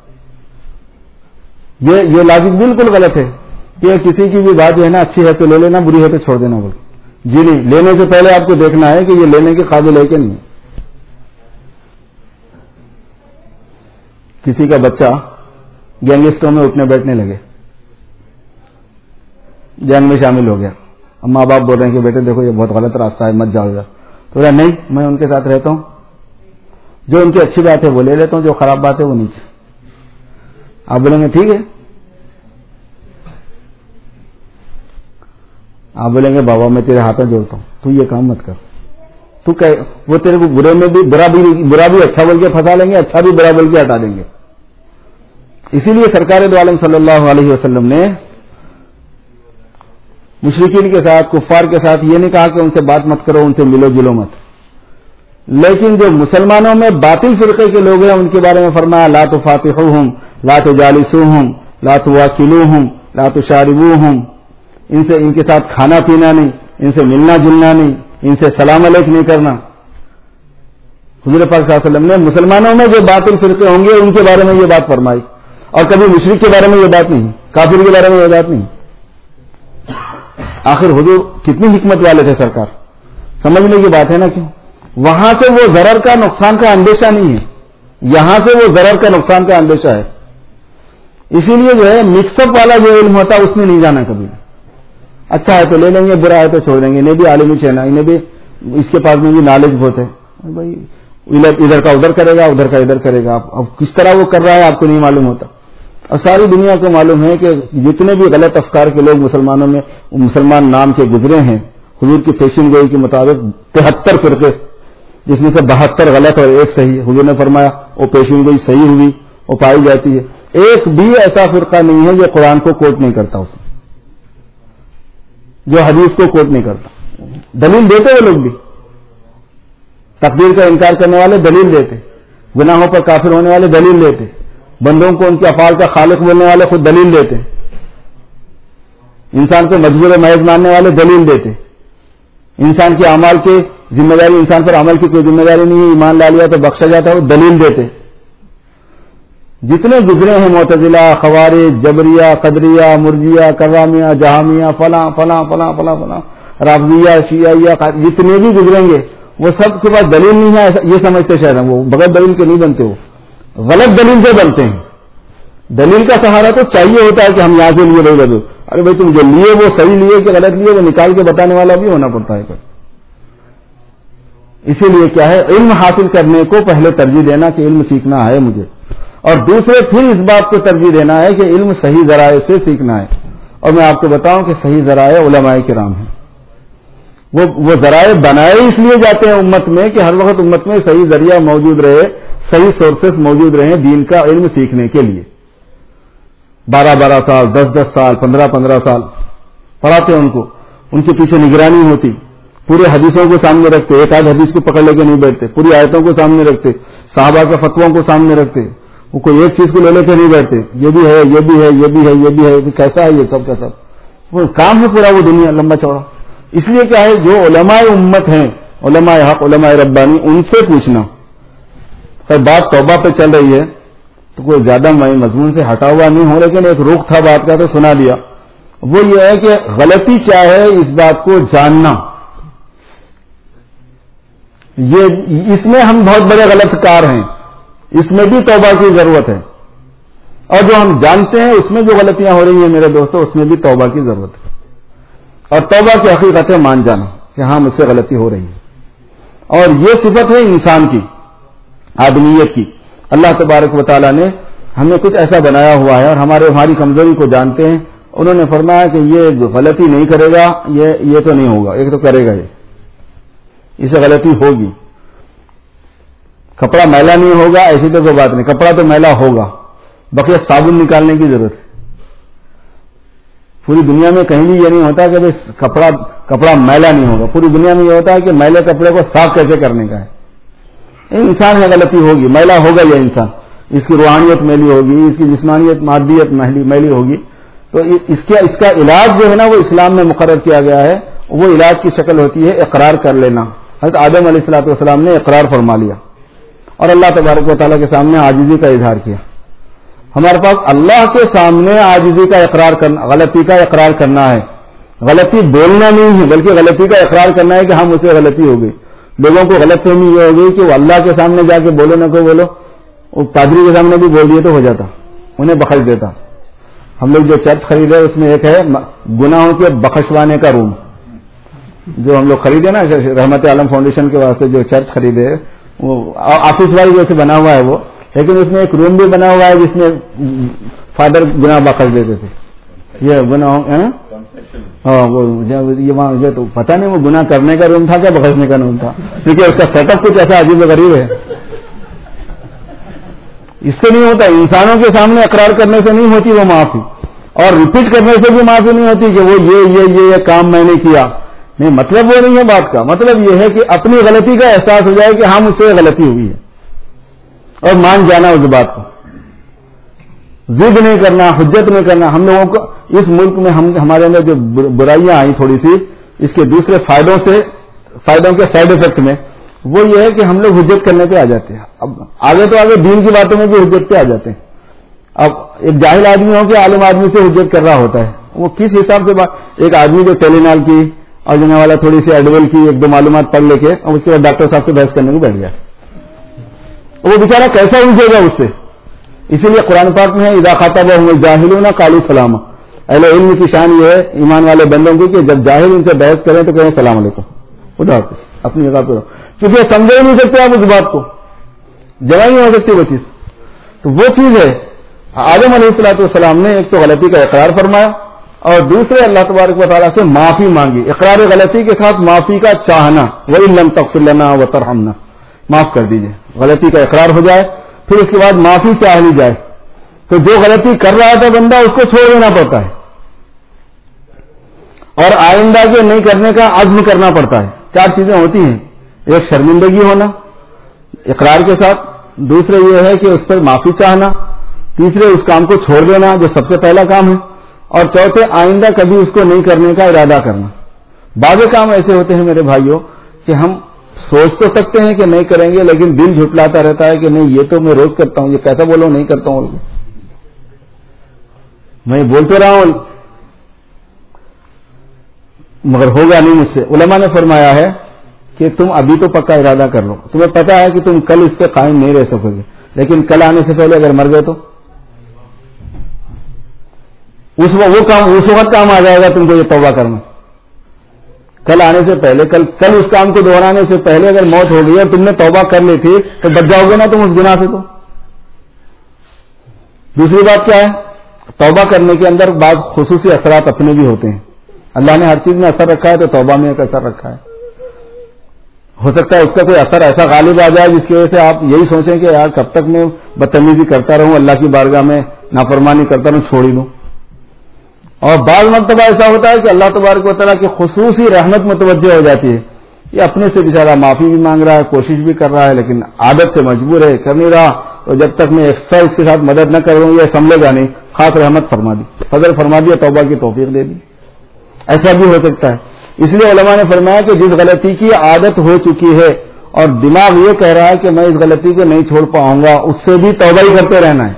یہ لاجک بالکل غلط ہے کہ کسی کی بھی بات ہے نا, اچھی ہے تو لے لینا, بری ہے تو چھوڑ دینا. بول جی نہیں, لینے سے پہلے آپ کو دیکھنا ہے کہ یہ لینے کے قابل ہے کہ نہیں. کسی کا بچہ گینگسٹروں میں اٹھنے بیٹھنے لگے, جنگ میں شامل ہو گیا. اب ماں باپ بول رہے ہیں کہ بیٹے دیکھو یہ بہت غلط راستہ ہے, مت جاؤ ادھر. تو بولا نہیں, میں ان کے ساتھ رہتا ہوں, جو ان کی اچھی بات ہے وہ لے لیتا ہوں, جو خراب بات ہے وہ نیچے. آپ بولیں گے ٹھیک ہے, آپ بولیں گے بابا میں تیرے ہاتھوں جوڑتا ہوں, تو یہ کام مت کر. تو وہ تیرے کو برے میں بھی برا بھی اچھا بول کے پھنسا لیں گے, اچھا بھی برا بول کے ہٹا دیں گے. اسی لیے سرکار دو عالم صلی اللہ علیہ وسلم نے مشرکین کے ساتھ, کفار کے ساتھ یہ نہیں کہا کہ ان سے بات مت کرو, ان سے ملو جلو مت. لیکن جو مسلمانوں میں باطل فرقے کے لوگ ہیں ان کے بارے میں فرمایا لا تفاتحوہم لا تجالسوہم لا تواکلوہم لا تشاربوہم. ان کے ساتھ کھانا پینا نہیں, ان سے ملنا جلنا نہیں, ان سے سلام علیک نہیں کرنا. حضور پاک صلی اللہ علیہ وسلم نے مسلمانوں میں جو باطل فرقے ہوں گے ان کے بارے میں یہ بات فرمائی, اور کبھی مشرک کے بارے میں یہ بات نہیں, کافر کے بارے میں یہ بات نہیں. آخر حضور کتنی حکمت والے تھے سرکار, سمجھنے کی بات ہے نا. کیوں وہاں سے وہ ضرر کا نقصان کا اندیشہ نہیں ہے, یہاں سے وہ ضرر کا نقصان کا اندیشہ ہے. اسی لیے جو ہے مکس اپ والا جو علم ہوتا ہے اس میں نہیں جانا کبھی. اچھا ہے تو لے لیں گے, برا ہے تو چھوڑ دیں گے. انہیں بھی عالمی چہنا, انہیں بھی اس کے پاس میں بھی نالج بہت ہے. بھائی ادھر کا ادھر کرے گا, ادھر کا ادھر کرے گا. اب کس طرح وہ کر رہا ہے آپ کو نہیں معلوم ہوتا. اور ساری دنیا کو معلوم ہے کہ جتنے بھی غلط افکار کے لوگ مسلمانوں میں مسلمان نام کے گزرے ہیں, حضور کی پیشن گوئی کے مطابق 73 فرقے, جس میں سے 72 غلط اور ایک صحیح. حضور نے فرمایا وہ پیشن گوئی صحیح ہوئی, وہ پائی جاتی ہے. ایک بھی ایسا فرقہ نہیں ہے جو قرآن کو کوٹ نہیں کرتا, اس جو حدیث کو کوٹ نہیں کرتا. دلیل دیتے وہ لوگ بھی, تقدیر کا انکار کرنے والے دلیل دیتے, گناہوں پر کافر ہونے والے دلیل دیتے, بندوں کو ان کے افعال کا خالق بولنے والے خود دلیل دیتے, انسان کو مجبور محض ماننے والے دلیل دیتے, انسان کے اعمال کی ذمہ داری, انسان پر عمل کی کوئی ذمہ داری نہیں ہے, ایمان لا لیا تو بخشا جاتا ہے, وہ دلیل دیتے. جتنے گزرے ہیں معتزلہ, خوارج, جبریہ, قدریہ, مرجیہ, کرامیہ, جہامیہ, فلاں فلاں فلاں فلاں فلاں, رافضیہ شیعہ جتنے بھی گزریں گے وہ سب کے پاس دلیل نہیں ہے یہ سمجھتے شاید ہیں، وہ بغیر دلیل کے نہیں بنتے، وہ غلط دلیل سے بنتے ہیں. دلیل کا سہارا تو چاہیے ہوتا ہے کہ ہم یہاں سے لیے بھائی بدو، ارے بھائی تم جو لیے وہ صحیح لیے کہ غلط لیے وہ نکال کے بتانے والا بھی ہونا پڑتا ہے. اسی لیے کیا ہے علم حاصل کرنے کو پہلے ترجیح دینا کہ علم سیکھنا ہے مجھے، اور دوسرے پھر اس بات کو ترجیح دینا ہے کہ علم صحیح ذرائع سے سیکھنا ہے. اور میں آپ کو بتاؤں کہ صحیح ذرائع علماء کرام ہیں. وہ ذرائع بنائے اس لیے جاتے ہیں امت میں کہ ہر وقت امت میں صحیح ذریعہ موجود رہے، صحیح سورسز موجود رہے دین کا علم سیکھنے کے لیے. 12 سال 10 سال 15 سال پڑھاتے ان کو، ان کے پیچھے نگرانی ہوتی، پورے حدیثوں کو سامنے رکھتے، ایک آدھ حدیث کو پکڑ لے کے نہیں بیٹھتے، پوری آیتوں کو سامنے رکھتے، صحابہ کے فتووں کو سامنے رکھتے، وہ کوئی ایک چیز کو لے کے نہیں بیٹھتے، یہ بھی ہے یہ بھی ہے یہ بھی ہے یہ بھی ہے، کیسا ہے یہ سب کا سب، وہ کام ہے پورا وہ دنیا لمبا چوڑا. اس لیے کیا ہے جو علماء امت ہیں، علماء حق علماء ربانی، ان سے پوچھنا. پر بات توبہ پہ چل رہی ہے تو کوئی زیادہ مضمون سے ہٹا ہوا نہیں ہو، لیکن ایک رخ تھا بات کا تو سنا دیا. وہ یہ ہے کہ غلطی کیا ہے اس بات کو جاننا. یہ اس میں ہم بہت بڑے غلط کار ہیں، اس میں بھی توبہ کی ضرورت ہے. اور جو ہم جانتے ہیں اس میں جو غلطیاں ہو رہی ہیں میرے دوستوں، اس میں بھی توبہ کی ضرورت ہے. اور توبہ کی حقیقتیں مان جانا کہ ہاں مجھ سے غلطی ہو رہی ہے. اور یہ صفت ہے انسان کی، آدمیت کی. اللہ تبارک و تعالیٰ نے ہمیں کچھ ایسا بنایا ہوا ہے اور ہماری کمزوری کو جانتے ہیں. انہوں نے فرمایا کہ یہ غلطی نہیں کرے گا، یہ تو نہیں ہوگا، ایک تو کرے گا، اسے غلطی ہوگی. کپڑا میلا نہیں ہوگا ایسی تو کوئی بات نہیں، کپڑا تو میلا ہوگا، بقیہ صابن نکالنے کی ضرورت ہے. پوری دنیا میں کہیں بھی یہ نہیں ہوتا کہ کپڑا میلا نہیں ہوگا. پوری دنیا میں یہ ہوتا ہے کہ میلے کپڑے کو صاف کیسے کرنے کا ہے. انسان میں غلطی ہوگی، میلا ہوگا یہ انسان، اس کی روحانیت میلی ہوگی، اس کی جسمانیت مادیت میلی ہوگی. تو اس کا علاج جو ہے نا وہ اسلام میں مقرر کیا گیا ہے. وہ علاج کی شکل ہوتی ہے اقرار کر لینا. حضرت آدم علیہ الصلوۃ والسلام نے اقرار فرما لیا اور اللہ تبارک و تعالیٰ کے سامنے عاجزی کا اظہار کیا. ہمارے پاس اللہ کے سامنے عاجزی کا اقرار کرنا، غلطی کا اقرار کرنا ہے. غلطی بولنا نہیں ہے بلکہ غلطی کا اقرار کرنا ہے کہ ہم اسے غلطی ہو گئی. لوگوں کو غلط فہمی یہ ہو گئی کہ وہ اللہ کے سامنے جا کے بولو نہ کوئی بولو، وہ پادری کے سامنے بھی بول دیے تو ہو جاتا، انہیں بخش دیتا. ہم لوگ جو چرچ خریدے اس میں ایک ہے گناہوں کے بخشوانے کا روم، جو ہم لوگ خریدے نا رحمت عالم فاؤنڈیشن کے واسطے جو چرچ خریدے، وہ آفس والی جیسے بنا ہوا ہے وہ، لیکن اس میں ایک روم بھی بنا ہوا ہے جس میں فادر گناہ بخش دیتے تھے. یہ گناہ ہاں یہ تو پتہ نہیں وہ گناہ کرنے کا روم تھا کیا بخشنے کا روم تھا، کیونکہ اس کا سیٹ اپ کچھ ایسا عجیب و غریب ہے. اس سے نہیں ہوتا، انسانوں کے سامنے اقرار کرنے سے نہیں ہوتی وہ معافی، اور ریپیٹ کرنے سے بھی معافی نہیں ہوتی کہ وہ یہ کام میں نے کیا. نہیں، مطلب وہ نہیں ہے بات کا. مطلب یہ ہے کہ اپنی غلطی کا احساس ہو جائے کہ ہاں مجھ سے غلطی ہوئی ہے اور مان جانا اس بات کو. ضد نہیں کرنا، حجت نہیں کرنا. ہم لوگوں کو اس ملک میں ہمارے اندر جو برائیاں آئیں تھوڑی سی، اس کے دوسرے فائدوں کے سائڈ افیکٹ میں وہ یہ ہے کہ ہم لوگ حجت کرنے پہ آ جاتے ہیں. اب آگے تو آگے دین کی باتوں میں بھی حجت پہ آ جاتے ہیں. اب ایک جاہل آدمی ہو کہ عالم آدمی سے حجت کر رہا ہوتا ہے، وہ کس حساب سے ایک آدمی جو ٹیلینال کی اور جانے والا تھوڑی سی ایڈول کی ایک دو معلومات پڑھ لے کے اور اس کے بعد ڈاکٹر صاحب سے بحث کرنے کو بیٹھ گیا، وہ بیچارہ کیسا الجھے گا اس سے. اسی لیے قرآن پاک میں ہے اذا خاطبهم الجاهلون قالوا سلاما. اہل علم کی شان یہ ہے ایمان والے بندوں کی کہ جب جاہل ان سے بحث کریں تو کہیں السلام علیکم، خدا حافظ، اپنی جگہ پہ رہو، کیونکہ سمجھ ہی نہیں سکتے آپ اس بات کو، جمع ہی نہیں ہو سکتی وہ چیز. تو وہ چیز ہے آدم علیہ الصلوۃ والسلام نے ایک تو غلطی کا اقرار فرمایا اور دوسرے اللہ تبارک و تعالیٰ سے معافی مانگی. اقرار غلطی کے ساتھ معافی کا چاہنا، وَإِن لَّمْ تَغْفِرْ لَنَا وَتَرْحَمْنَا، معاف کر دیجئے. غلطی کا اقرار ہو جائے پھر اس کے بعد معافی چاہ لی جائے تو جو غلطی کر رہا تھا بندہ اس کو چھوڑ دینا پڑتا ہے اور آئندہ کے نہیں کرنے کا عزم کرنا پڑتا ہے. 4 چیزیں ہوتی ہیں، ایک شرمندگی ہونا اقرار کے ساتھ، دوسرے یہ ہے کہ اس پر معافی چاہنا، تیسرے اس کام کو چھوڑ دینا جو سب سے پہلا کام ہے، اور چوتھے آئندہ کبھی اس کو نہیں کرنے کا ارادہ کرنا. بعض کام ایسے ہوتے ہیں میرے بھائیوں کہ ہم سوچ تو سکتے ہیں کہ نہیں کریں گے لیکن دل جھٹلاتا رہتا ہے کہ نہیں یہ تو میں روز کرتا ہوں، یہ کیسا بولوں نہیں کرتا ہوں، میں بولتے رہا ہوں. مگر ہوگا نہیں مجھ سے. علماء نے فرمایا ہے کہ تم ابھی تو پکا ارادہ کر لو. تمہیں پتا ہے کہ تم کل اس پہ قائم نہیں رہ سکو گے, لیکن کل آنے سے پہلے اگر مر گئے تو اس وقت کام آ جائے گا تم کو یہ توبہ کرنا. کل آنے سے پہلے, کل اس کام کو دہرانے سے پہلے اگر موت ہو گئی اور تم نے توبہ کر لی تھی تو بچ جاؤ گے نا تم اس گناہ سے. تو دوسری بات کیا ہے, توبہ کرنے کے اندر بعض خصوصی اثرات اپنے بھی ہوتے ہیں. اللہ نے ہر چیز میں اثر رکھا ہے تو توبہ میں ایک اثر رکھا ہے. ہو سکتا ہے اس کا کوئی اثر ایسا غالب آ جائے جس کی وجہ سے آپ یہی سوچیں کہ یار کب تک میں بدتمیزی کرتا رہوں, اللہ کی بارگاہ میں نافرمانی کرتا رہوں, چھوڑ ہی دوں. اور بعض مرتبہ ایسا ہوتا ہے کہ اللہ تبارک و تعالیٰ کی خصوصی رحمت متوجہ ہو جاتی ہے. یہ اپنے سے بیچارہ معافی بھی مانگ رہا ہے, کوشش بھی کر رہا ہے, لیکن عادت سے مجبور ہے, کر نہیں رہا. تو جب تک میں ایکسٹرا اس کے ساتھ مدد نہ کروں یہ سمجھے گا نہیں, خاص رحمت فرما دی, فضل فرما دیا, توبہ کی توفیق دے دی. ایسا بھی ہو سکتا ہے. اس لیے علماء نے فرمایا کہ جس غلطی کی عادت ہو چکی ہے اور دماغ یہ کہہ رہا ہے کہ میں اس غلطی کو نہیں چھوڑ پاؤں گا, اس سے بھی توبہ ہی کرتے رہنا ہے.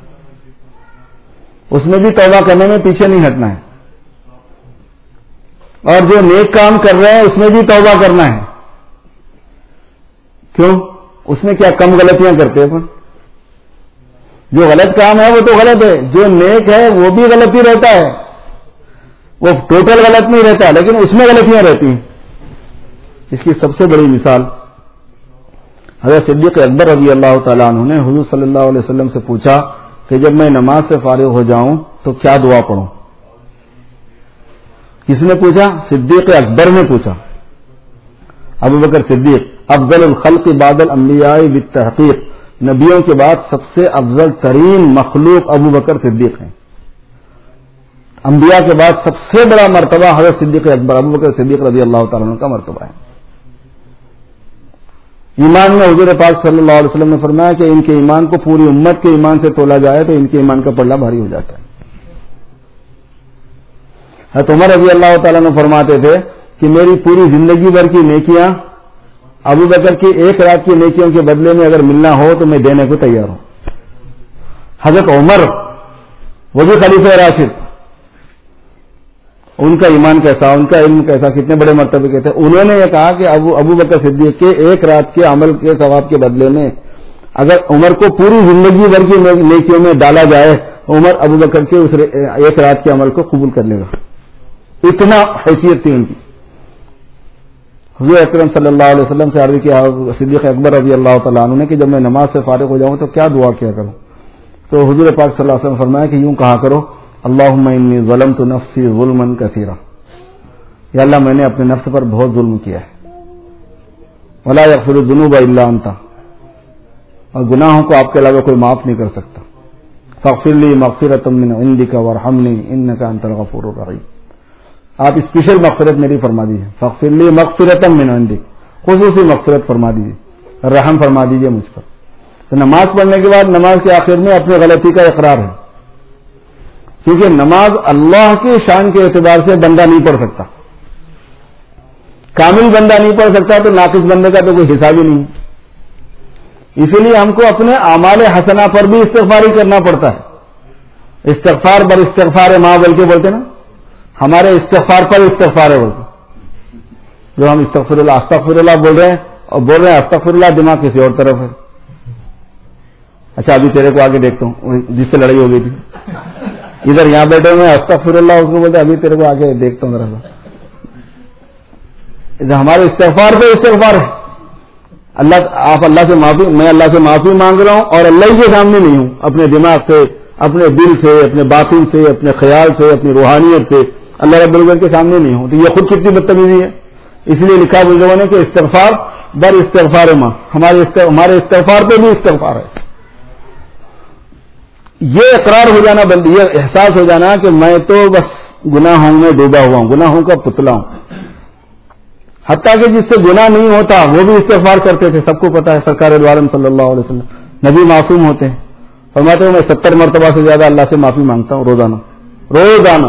اس میں بھی توبہ کرنے میں پیچھے نہیں ہٹنا ہے. اور جو نیک کام کر رہے ہیں اس میں بھی توبہ کرنا ہے. کیوں؟ اس میں کیا کم غلطیاں کرتے ہیں. جو غلط کام ہے وہ تو غلط ہے, جو نیک ہے وہ بھی غلطی رہتا ہے. وہ ٹوٹل غلط نہیں رہتا لیکن اس میں غلطیاں رہتی ہیں. اس کی سب سے بڑی مثال حضرت صدیق اکبر رضی اللہ تعالیٰ عنہ نے حضور صلی اللہ علیہ وسلم سے پوچھا کہ جب میں نماز سے فارغ ہو جاؤں تو کیا دعا پڑھوں. کس نے پوچھا؟ صدیق اکبر نے پوچھا. ابو بکر صدیق افضل الخلق بعد الانبیاء بالتحقیق, نبیوں کے بعد سب سے افضل ترین مخلوق ابو بکر صدیق ہیں. انبیاء کے بعد سب سے بڑا مرتبہ حضرت صدیق اکبر ابو بکر صدیق رضی اللہ تعالیٰ عنہ کا مرتبہ ہے. ایمان میں حضور پاک صلی اللہ علیہ وسلم نے فرمایا کہ ان کے ایمان کو پوری امت کے ایمان سے تولا جائے تو ان کے ایمان کا پلڑا بھاری ہو جاتا ہے. حضرت عمر رضی اللہ تعالیٰ نے فرماتے تھے کہ میری پوری زندگی بھر کی نیکیاں ابو بکر کی ایک رات کی نیکیوں کے بدلے میں اگر ملنا ہو تو میں دینے کو تیار ہوں. حضرت عمر وہ بھی خلیفہ راشد, ان کا ایمان کیسا, ان کا علم کیسا, کتنے بڑے مرتبے کے تھے. انہوں نے یہ کہا کہ ابو بکر صدیق کے ایک رات کے عمل کے ثواب کے بدلے میں اگر عمر کو پوری زندگی بھر کی نیکیوں میں ڈالا جائے عمر ابو بکر کے اس ایک رات کے عمل کو قبول کر لے گا. اتنا حیثیت تھی ان کی. حضور اکرم صلی اللہ علیہ وسلم سے عرض کیا صدیق اکبر رضی اللہ تعالیٰ عنہ نے کہ جب میں نماز سے فارغ ہو جاؤں تو کیا دعا کیا کروں. تو حضور پاک صلی اللہ علیہ وسلم فرمایا کہ یوں کہا کرو اللہم انی ظلمت نفسی ظلما کثیرا, یا اللہ میں نے اپنے نفس پر بہت ظلم کیا ہے. ولا یغفر الذنوب الا انت, اور گناہوں کو آپ کے علاوہ کوئی معاف نہیں کر سکتا. فاغفر لی مغفرۃ من عندک وارحمنی انک انت الغفور الرحیم. آپ اسپیشل مغفرت میری فرما دیجیے. فاغفر لی مغفرۃ من عندک, خصوصی مغفرت فرما دیجیے, رحم فرما دیجیے مجھ پر. تو نماز پڑھنے کے بعد نماز کے آخر میں اپنے غلطی کا اقرار ہے, کیونکہ نماز اللہ کی شان کے اعتبار سے بندہ نہیں پڑھ سکتا. کامل بندہ نہیں پڑھ سکتا تو ناقص بندے کا تو کوئی حساب ہی نہیں. اسی لیے ہم کو اپنے اعمال حسنہ پر بھی استغفاری کرنا پڑتا ہے. استغفار بر استغفار ماں بلکہ بولتے نا, ہمارے استغفار پر استغفار ہے بولتے. جو ہم استغفر اللہ بول رہے ہیں اور بول رہے ہیں استغفر اللہ, دماغ کسی اور طرف ہے. اچھا ابھی تیرے کو آگے دیکھتا ہوں جس سے لڑائی ہو گئی تھی, ادھر یہاں بیٹھے ہوئے استغفر اللہ, اس کو بولتے ابھی تیرے کو آگے دیکھتا ہوں ذرا. ہمارے استغفار پہ استغفار ہے. اللہ سے معافی, میں اللہ سے معافی مانگ رہا ہوں اور اللہ ہی کے سامنے نہیں ہوں, اپنے دماغ سے, اپنے دل سے, اپنے باطن سے, اپنے خیال سے, اپنی روحانیت سے اللہ رب العزت کے سامنے نہیں ہوں. تو یہ خود کتنی بدتمیزی ہے. اس لیے لکھا بزرگوں نے کہ استغفار بر استغفار ماں, ہمارے استغفار پہ بھی استغفار ہے. یہ اقرار ہو جانا, یہ احساس ہو جانا کہ میں تو بس گناہوں میں ڈوبا ہوا ہوں, گناہوں کا پتلا ہوں. حتیٰ کہ جس سے گناہ نہیں ہوتا وہ بھی استغفار کرتے تھے. سب کو پتا ہے سرکار دو عالم صلی اللہ علیہ وسلم, نبی معصوم ہوتے ہیں, فرماتے ہیں میں 70 مرتبہ سے زیادہ اللہ سے معافی مانگتا ہوں روزانہ.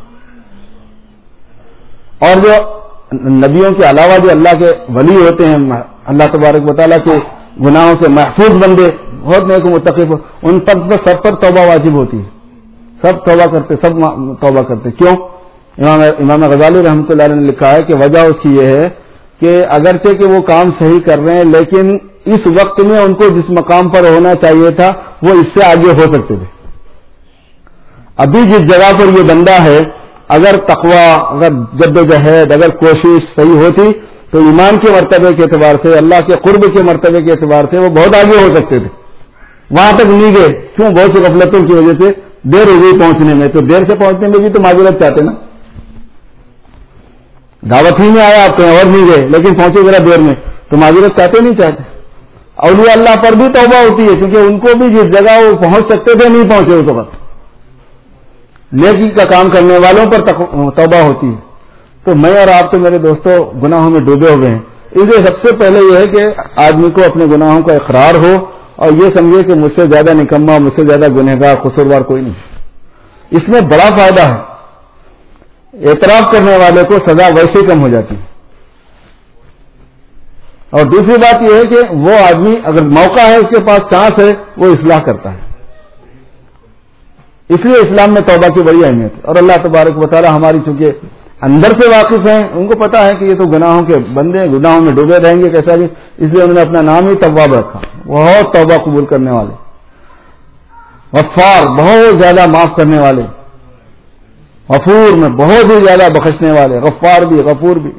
اور جو نبیوں کے علاوہ جو اللہ کے ولی ہوتے ہیں, اللہ تبارک و تعالیٰ کے گناہوں سے محفوظ بندے, بہت نیک متقی, ان پر سب پر توبہ واجب ہوتی ہے. سب توبہ کرتے, سب توبہ کرتے. کیوں؟ امام غزالی رحمۃ اللہ علیہ نے لکھا ہے کہ وجہ اس کی یہ ہے کہ اگرچہ کہ وہ کام صحیح کر رہے ہیں لیکن اس وقت میں ان کو جس مقام پر ہونا چاہیے تھا وہ اس سے آگے ہو سکتے تھے. ابھی جس جگہ پر یہ بندہ ہے اگر تقوی، اگر جدوجہد، اگر کوشش صحیح ہوتی تو ایمان کے مرتبے کے اعتبار سے، اللہ کے قرب کے مرتبے کے اعتبار سے وہ بہت آگے ہو سکتے تھے. وہاں تک نہیں گئے. کیوں؟ بہت سی غفلتوں کی وجہ سے دیر ہو گئی پہنچنے میں. تو دیر سے پہنچنے میں بھی تو معذرت چاہتے نا. دعوت ہی میں آیا آپ کہیں اور نہیں گئے لیکن پہنچے ذرا دیر میں تو معذرت چاہتے نہیں چاہتے. اولیاء اللہ پر بھی توبہ ہوتی ہے کیونکہ ان کو بھی جس جگہ وہ پہنچ سکتے تھے نہیں پہنچے اس وقت. نیکی کا کام کرنے والوں پر توبہ ہوتی ہے. تو میں اور آپ تو میرے دوستوں گناہوں میں ڈوبے ہوئے ہیں. اس لیے سب سے پہلے یہ ہے کہ آدمی کو اپنے گناہوں کا اقرار ہو اور یہ سمجھے کہ مجھ سے زیادہ نکما، مجھ سے زیادہ گنہگار، قصوروار کوئی نہیں. اس میں بڑا فائدہ ہے. اعتراف کرنے والے کو سزا ویسے کم ہو جاتی ہے. اور دوسری بات یہ ہے کہ وہ آدمی اگر موقع ہے، اس کے پاس چانس ہے، وہ اصلاح کرتا ہے. اس لیے اسلام میں توبہ کی بڑی اہمیت ہے. اور اللہ تبارک و تعالی ہماری چونکہ اندر سے واقف ہیں، ان کو پتا ہے کہ یہ تو گناہوں کے بندے گناہوں میں ڈوبے رہیں گے کیسا بھی، اس لیے انہوں نے اپنا نام ہی تواب رکھا. بہت توبہ قبول کرنے والے، غفار بہت زیادہ معاف کرنے والے، غفور میں بہت ہی زیادہ بخشنے والے، غفار بھی غفور بھی.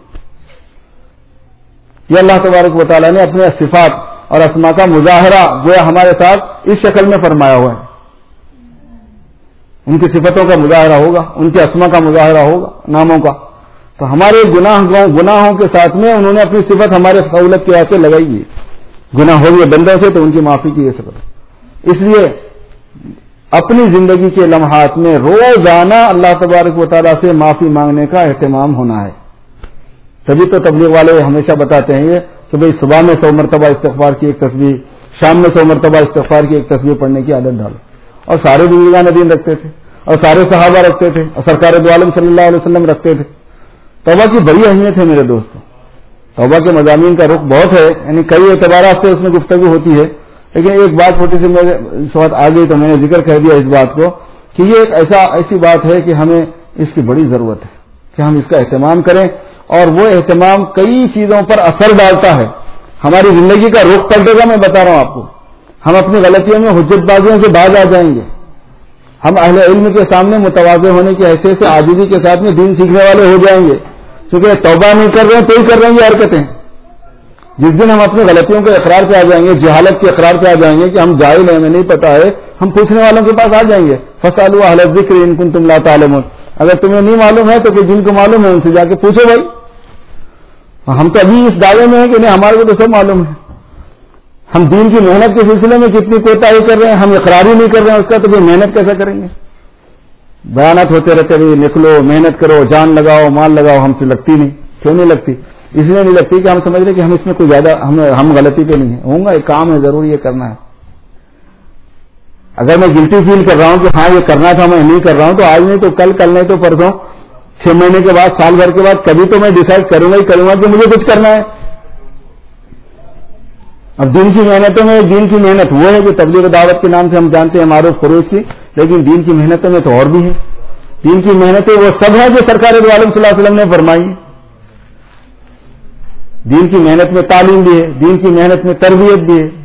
یہ اللہ تبارک و تعالیٰ نے اپنے صفات اور اسما کا مظاہرہ جو ہے ہمارے ساتھ اس شکل میں فرمایا ہوا ہے. ان کی صفتوں کا مظاہرہ ہوگا، ان کے اسما کا مظاہرہ ہوگا، ناموں کا. تو ہمارے گناہوں کے ساتھ میں انہوں نے اپنی صفت ہمارے سہولت کے واسطے لگائی ہے. گناہ ہو گئے بندوں سے تو ان کی معافی کی یہ سبب. اس لیے اپنی زندگی کے لمحات میں روزانہ اللہ تبارک و تعالیٰ سے معافی مانگنے کا اہتمام ہونا ہے. تبھی تو تبلیغ والے ہمیشہ بتاتے ہیں یہ کہ بھئی صبح میں 100 مرتبہ استغفار کی ایک تسبیح، شام میں 100 مرتبہ استغفار کی ایک تسبیح پڑھنے کی عادت ڈالو. اور سارے بزرگان دین رکھتے تھے اور سارے صحابہ رکھتے تھے اور سرکار دو عالم صلی اللہ علیہ وسلم رکھتے تھے. توبہ کی بڑی اہمیت ہے میرے دوستوں. توبہ کے مضامین کا رخ بہت ہے، یعنی کئی اعتبارات سے اس میں گفتگو ہوتی ہے. لیکن ایک بات چھوٹی سی میرے اس وقت آ گئی تو میں نے ذکر کر دیا اس بات کو کہ یہ ایک ایسی بات ہے کہ ہمیں اس کی بڑی ضرورت ہے کہ ہم اس کا اہتمام کریں. اور وہ اہتمام کئی چیزوں پر اثر ڈالتا ہے. ہماری زندگی کا رخ پلٹے گا. میں بتا رہا ہوں آپ کو، ہم اپنی غلطیوں میں حجت بازیوں سے باز آ جائیں گے. ہم اہل علم کے سامنے متواضع ہونے کی حیثیت سے عاجزی کے ساتھ میں دین سیکھنے والے ہو جائیں گے. چونکہ توبہ نہیں کر رہے ہیں تو ہی کر رہے ہیں یہ حرکتیں. جس دن ہم اپنی غلطیوں کے اقرار پہ آ جائیں گے، جہالت کے اقرار پہ آ جائیں گے کہ ہم جاہل ہیں، ہمیں نہیں پتا ہے، ہم پوچھنے والوں کے پاس آ جائیں گے. فاسألوا اہل الذکر ان کنتم لا تعلمون. اگر تمہیں نہیں معلوم ہے تو کہ جن کو معلوم ہے ان سے جا کے پوچھو بھائی. ہم تو ابھی اس دعوے میں ہیں کہ نہیں ہمارے کو تو سب معلوم ہے. ہم دین کی محنت کے سلسلے میں کتنی کوتاہی کر رہے ہیں، ہم اقرار ہی نہیں کر رہے ہیں اس کا، تو پھر محنت کیسا کریں گے؟ بیانات ہوتے رہتے ہیں، نکلو محنت کرو، جان لگاؤ، مال لگاؤ، ہم سے لگتی نہیں. کیوں نہیں لگتی؟ اس لیے نہیں لگتی کہ ہم سمجھ رہے کہ ہم اس میں کوئی زیادہ ہم غلطی پہ نہیں ہیں. ہوں گا ایک کام ہے، ضروری یہ کرنا ہے. اگر میں گلٹی فیل کر رہا ہوں کہ ہاں یہ کرنا تھا میں نہیں کر رہا ہوں، تو آج نہیں تو کل نہیں تو پرسوں، 6 مہینے کے بعد، سال بھر کے بعد کبھی تو میں ڈیسائیڈ کروں گا ہی کروں گا کہ مجھے کچھ کرنا ہے. اب دین کی محنتوں میں دین کی محنت وہ ہے جو تبلیغ دعوت کے نام سے ہم جانتے ہیں، معروف خروج کی. لیکن دین کی محنتوں میں تو اور بھی ہے. دین کی محنتیں وہ سب ہیں جو سرکار دو عالم صلی اللہ علیہ وسلم نے فرمائی. دین کی محنت میں تعلیم بھی ہے، دین کی محنت میں تربیت بھی ہے.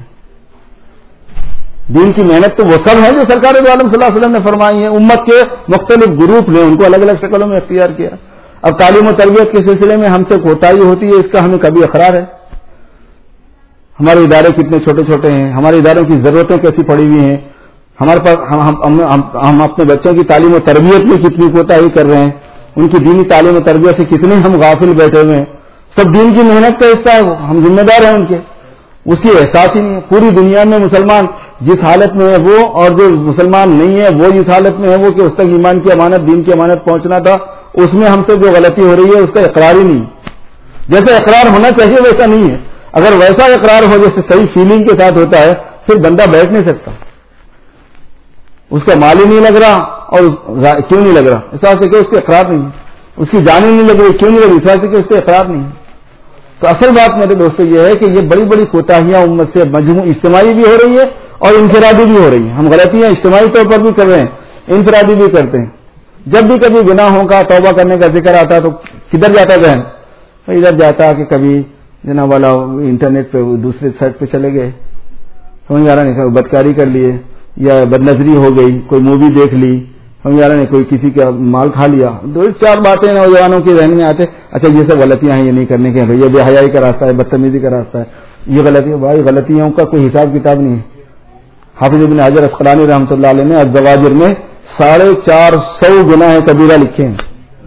دین کی محنت تو وہ سب ہیں جو سرکار دو عالم صلی اللہ علیہ وسلم نے فرمائی ہیں. امت کے مختلف گروپ نے ان کو الگ الگ شکلوں میں اختیار کیا. اب تعلیم و تربیت کے سلسلے میں ہم سے کوتاہی ہوتی ہے، اس کا ہمیں کبھی اقرار ہے. ہمارے ادارے کتنے چھوٹے چھوٹے ہیں، ہمارے اداروں کی ضرورتیں کیسی پڑی ہوئی ہیں، ہمارے پاس ہم اپنے بچوں کی تعلیم و تربیت میں کتنی کوتاہی کر رہے ہیں، ان کی دینی تعلیم و تربیت سے کتنے ہم غافل بیٹھے ہوئے ہیں. سب دین کی محنت کا حصہ ہے، وہ ہم ذمہ دار ہیں ان کے. اس کی احساس ہی نہیں ہے. پوری دنیا میں مسلمان جس حالت میں ہے وہ، اور جو مسلمان نہیں ہے وہ جس حالت میں ہے وہ کہ اس تک ایمان کی امانت، دین کی امانت پہنچنا تھا، اس میں ہم سے جو غلطی ہو رہی ہے اس کا اقرار ہی نہیں. جیسے اقرار ہونا چاہیے ویسا نہیں ہے. اگر ویسا اقرار ہو جیسے صحیح فیلنگ کے ساتھ ہوتا ہے، پھر بندہ بیٹھ نہیں سکتا. اس کا مال ہی نہیں لگ رہا. اور کیوں نہیں لگ رہا؟ اس واسطے کہ اس کے اقرار نہیں ہے. اس کی جان ہی نہیں لگ رہی. کیوں نہیں لگ رہی؟ اس واسطے کہ اس کے اقرار نہیں ہے. تو اصل بات میرے دوستوں یہ ہے کہ یہ بڑی بڑی کوتاہیاں امت سے مجموع اجتماعی بھی ہو رہی ہے اور انفرادی بھی ہو رہی ہیں. ہم غلطیاں اجتماعی طور پر بھی کر رہے ہیں، انفرادی بھی کرتے ہیں. جب بھی کبھی گناہوں کا توبہ کرنے کا ذکر آتا تو کدھر جاتا ذہن؟ ادھر جاتا کہ کبھی جناب والا انٹرنیٹ پہ دوسرے سائٹ پہ چلے گئے، سمجھ آ رہا نہیں، بدکاری کر لیے یا بدنظری ہو گئی، کوئی مووی دیکھ لی، سمجھ آ رہا نہیں، کوئی کسی کا مال کھا لیا، دو چار باتیں نوجوانوں کے ذہن میں آتے، اچھا یہ سب غلطیاں ہیں، یہ نہیں کرنے کے، یہ بے حیائی کا راستہ ہے، بدتمیزی کا راستہ ہے، یہ غلطی. بھائی غلطیوں کا کوئی حساب کتاب نہیں ہے. حافظ ابن حجر عسقلانی رحمۃ اللہ علیہ نے الزواجر میں 450 گناہ کبیرہ لکھے ہیں.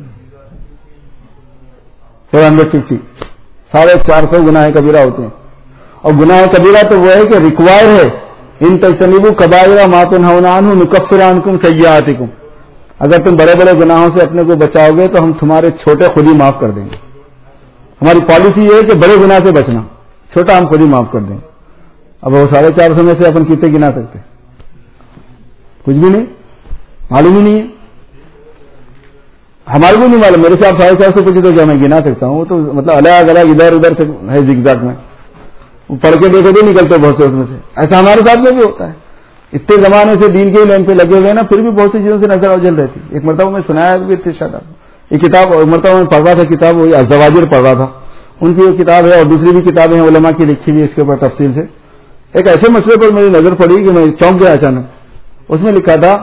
450 450 گناہ کبیرہ ہوتے ہیں. اور گناہ کبیرہ تو وہ ہے کہ ریکوائر ہے، ان تجتنبوا کبائر ما تنہون عنہ نکفر عنکم سیئاتکم. اگر تم بڑے بڑے گناہوں سے اپنے کو بچاؤ گے تو ہم تمہارے چھوٹے خود ہی معاف کر دیں گے. ہماری پالیسی یہ ہے کہ بڑے گناہ سے بچنا، چھوٹا ہم خود ہی معاف کر دیں. اب وہ 450 میں سے اپن کتنے گنا سکتے؟ کچھ بھی نہیں، معلوم ہی نہیں ہے. ہمارے کو نہیں معلوم. میرے سے آپ 450 کچھ تو کیا میں گنا سکتا ہوں؟ وہ تو مطلب الگ الگ ادھر ادھر سے ہے زگزاگ میں. وہ پڑھ کے دیکھے تو نکلتے بہت سے اس میں سے. ایسا ہمارے ساتھ میں بھی ہوتا ہے. اتنے زمانے سے دین کے لائن پہ لگے ہوئے نا، پھر بھی بہت سی چیزوں سے نظر اوجھل رہتی. ایک مرتبہ میں سنایا بھی تھے شاید یہ کتاب، ایک مرتبہ میں پڑھ رہا تھا کتاب، وہ الزواجر پڑھ رہا تھا. ان کی وہ کتاب ہے اور دوسری بھی کتابیں ہیں علماء کی لکھی ہوئی اس کے اوپر تفصیل سے. ایک ایسے مسئلے پر میری نظر پڑی کہ میں چونک گیا اچانک. اس میں لکھا تھا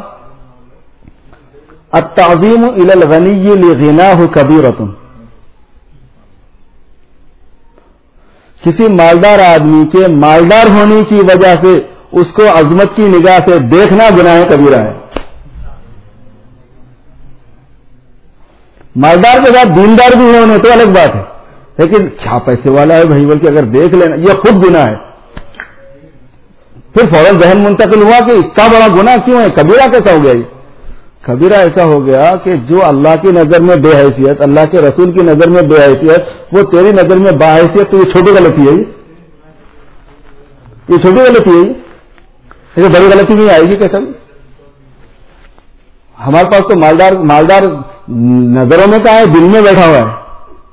التعظیم الی الغنی لغناہ کبیرۃ. کسی مالدار آدمی کے مالدار ہونے کی وجہ سے اس کو عظمت کی نگاہ سے دیکھنا گناہ کبیرہ ہے. مالدار کے ساتھ دیندار بھی ہونے تو الگ بات ہے، لیکن کیا پیسے والا ہے بھائی بلکہ اگر دیکھ لینا یہ خود گناہ ہے. پھر فوراً ذہن منتقل ہوا کہ اتنا بڑا گناہ کیوں ہے؟ کبیرہ کیسا ہو گیا؟ یہ کبیرہ ایسا ہو گیا کہ جو اللہ کی نظر میں بے حیثیت، اللہ کے رسول کی نظر میں بے حیثیت، وہ تیری نظر میں باحیثیت. تو یہ چھوٹی غلطی ہے، یہ چھوٹی غلطی ہے، یہ بڑی غلطی نہیں آئے گی کیسا بھی. ہمارے پاس تو مالدار نظروں میں کہاں ہے، دل میں بیٹھا ہوا ہے.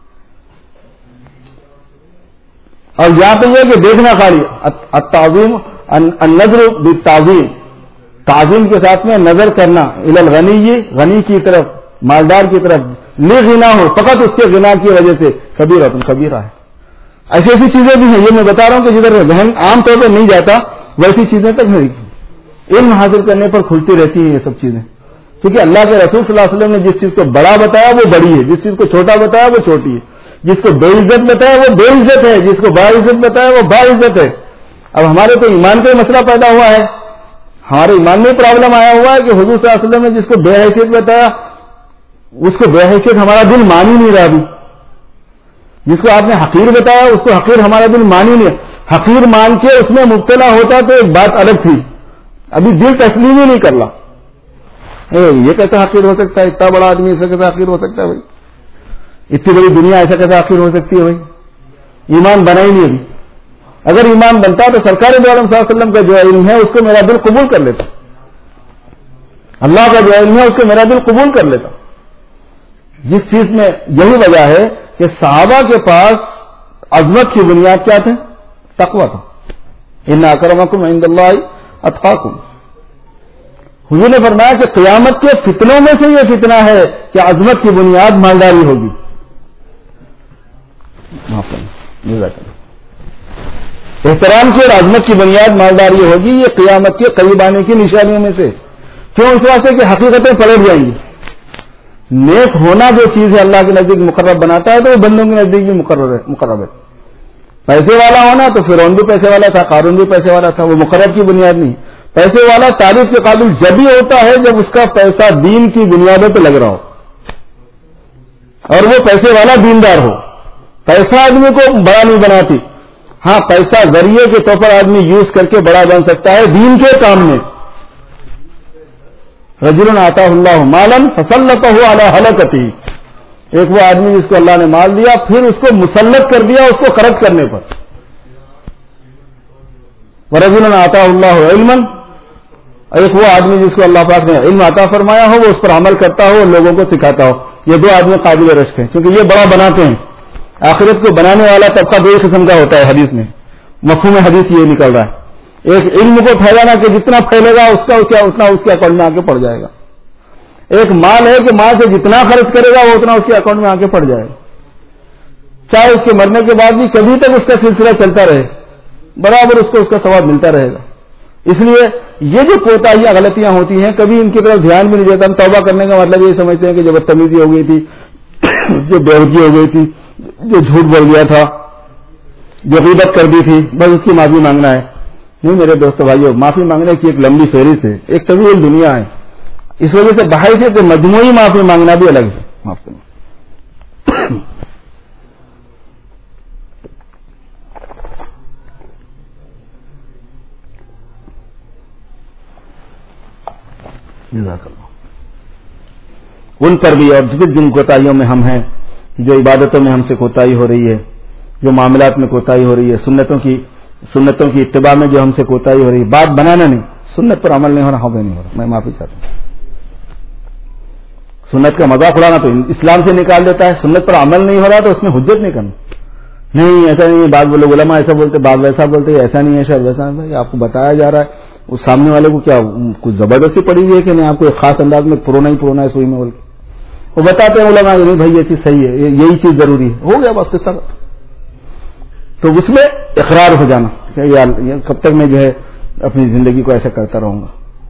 اور یہاں پہ یہ کہ دیکھنا خالی التعظیم النظر بالتعظیم، تعظیم کے ساتھ میں نظر کرنا الی الغنی، غنی کی طرف، مالدار کی طرف، لغنا ہو فقط اس کے غنا کی وجہ سے کبیرہ ہے. ایسی ایسی چیزیں بھی ہیں، یہ میں بتا رہا ہوں کہ جدھر ذہن عام طور پہ نہیں جاتا ویسی چیزیں تک نہیں. علم حاصل کرنے پر کھلتی رہتی ہیں یہ سب چیزیں، کیونکہ اللہ کے رسول صلی اللہ علیہ وسلم نے جس چیز کو بڑا بتایا وہ بڑی ہے، جس چیز کو چھوٹا بتایا وہ چھوٹی ہے، جس کو بے عزت بتایا وہ بے عزت ہے، جس کو با عزت بتایا وہ با عزت ہے. اب ہمارے تو ایمان کا مسئلہ پیدا ہوا ہے، ہمارے ایمان میں پرابلم آیا ہوا ہے کہ حضور صلی اللہ علیہ وسلم نے جس کو بے حیثیت بتایا اس کو بے حیثیت ہمارا دل مان ہی نہیں رہا. ابھی جس کو آپ نے حقیر بتایا اس کو حقیر ہمارا دل مان ہی نہیں. حقیر مان کے اس میں مبتلا ہوتا تو ایک بات الگ تھی، ابھی دل تسلیم ہی نہیں کر رہا. یہ کیسا حقیر ہو سکتا ہے؟ اتنا بڑا آدمی ایسا کیسا حقیر ہو سکتا ہے بھائی؟ اتنی بڑی دنیا ایسا کیسا حقیر ہو سکتی ہے بھائی؟ ایمان بنا ہی نہیں ابھی. اگر ایمان بنتا تو سرکار دو عالم صلی اللہ علیہ وسلم کا جو علم ہے اس کو میرا دل قبول کر لیتا، اللہ کا جو علم ہے اس کو میرا دل قبول کر لیتا. جس چیز میں یہی وجہ ہے کہ صحابہ کے پاس عظمت کی بنیاد کیا تھے؟ تقویٰ تھا. ان اکرمکم عند اللہ اتقاکم. حضور نے فرمایا کہ قیامت کے فتنوں میں سے یہ فتنہ ہے کہ عظمت کی بنیاد مالداری ہوگی. احترام کی اور عظمت کی بنیاد مالداری ہوگی. یہ قیامت کے قریب آنے کی نشانیوں میں سے. کیوں؟ اس واسطے کہ حقیقتیں پلٹ جائیں گی. نیک ہونا جو چیز ہے اللہ کے نزدیک مقرب بناتا ہے تو وہ بندوں کے نزدیک بھی مقرب ہے. پیسے والا ہونا تو فرعون بھی پیسے والا تھا، قارون بھی پیسے والا تھا، وہ مقرب کی بنیاد نہیں. پیسے والا تعریف کے قابل جب ہی ہوتا ہے جب اس کا پیسہ دین کی بنیادوں پہ لگ رہا ہو اور وہ پیسے والا دیندار ہو. پیسہ آدمی کو بڑا نہیں بناتی. ہاں پیسہ ذریعے کے طور پر آدمی یوز کر کے بڑا بن سکتا ہے دین کے کام میں. رجل آتاہ اللہ مالا فسلطہ علی ہلاکتہ. ایک وہ آدمی جس کو اللہ نے مال دیا پھر اس کو مسلط کر دیا اس کو خرچ کرنے پر. ورجل آتاہ اللہ علما. ایک وہ آدمی جس کو اللہ پاک نے علم عطا فرمایا ہو وہ اس پر عمل کرتا ہو اور لوگوں کو سکھاتا ہو. یہ دو آدمی قابل رشک ہیں کیونکہ یہ بڑا بناتے ہیں. آخرت کو بنانے والا طبقہ دو قسم کا ہوتا ہے حدیث میں. مفہوم حدیث یہ نکل رہا ہے. ایک علم کو پھیلانا کہ جتنا پھیلے گا اس کا اتنا اس کے اکاؤنٹ میں آ کے پڑ جائے گا. ایک مال ہے کہ مال سے جتنا خرچ کرے گا وہ اتنا اس کے اکاؤنٹ میں آ کے پڑ جائے گا، چاہے اس کے مرنے کے بعد بھی کبھی تک اس کا سلسلہ چلتا رہے، برابر اس کو اس کا ثواب ملتا رہے گا۔ اس لیے یہ جو کوتاہیاں غلطیاں ہوتی ہیں کبھی ان کی طرف دھیان بھی نہیں دیتا۔ ہم توبہ کرنے کا مطلب یہ سمجھتے ہیں کہ جو بدتمیزی ہو گئی تھی، جو بےحودگی ہو گئی تھی، جو جھوٹ بول گیا تھا، جو غیبت کر دی تھی، بس اس کی معافی مانگنا ہے۔ نہیں میرے دوستو بھائیو، معافی مانگنے کی ایک لمبی فہرست ہے، ایک طویل دنیا ہے۔ اس وجہ سے بحث سے مجموعی معافی مانگنا بھی الگ ہے۔ معاف کرنا جزاک اللہ۔ ان پر بھی اور جن کوتاہیوں میں ہم ہیں، جو عبادتوں میں ہم سے کوتاہی ہو رہی ہے، جو معاملات میں کوتاہی ہو رہی ہے، سنتوں کی اتباع میں جو ہم سے کوتاہی ہو رہی ہے، بات بنانا نہیں، سنت پر عمل نہیں ہو رہا، ہو نہیں ہو رہا، میں معافی چاہتا ہوں۔ سنت کا مذاق اڑانا تو اسلام سے نکال دیتا ہے، سنت پر عمل نہیں ہو رہا تو اس میں حجت نہیں کرنا، نہیں ایسا نہیں ہے، بعض لوگ علماء ایسا بولتے، بعض ویسا بولتے، ایسا نہیں ہے شاید ویسا نہیں۔ آپ کو بتایا جا رہا ہے، اس سامنے والے کو کیا کچھ زبردستی پڑی ہوئی ہے کہ نہیں، آپ کو ایک خاص انداز میں پرونا ہے سوئی میں بول کے وہ بتاتے ہیں علماء، نہیں بھائی یہ چیز صحیح ہے، یہی چیز ضروری ہے، ہو گیا بس قصہ۔ تو اس میں اقرار ہو جانا کہ یہ کب تک میں جو ہے اپنی زندگی کو ایسا کرتا رہوں گا۔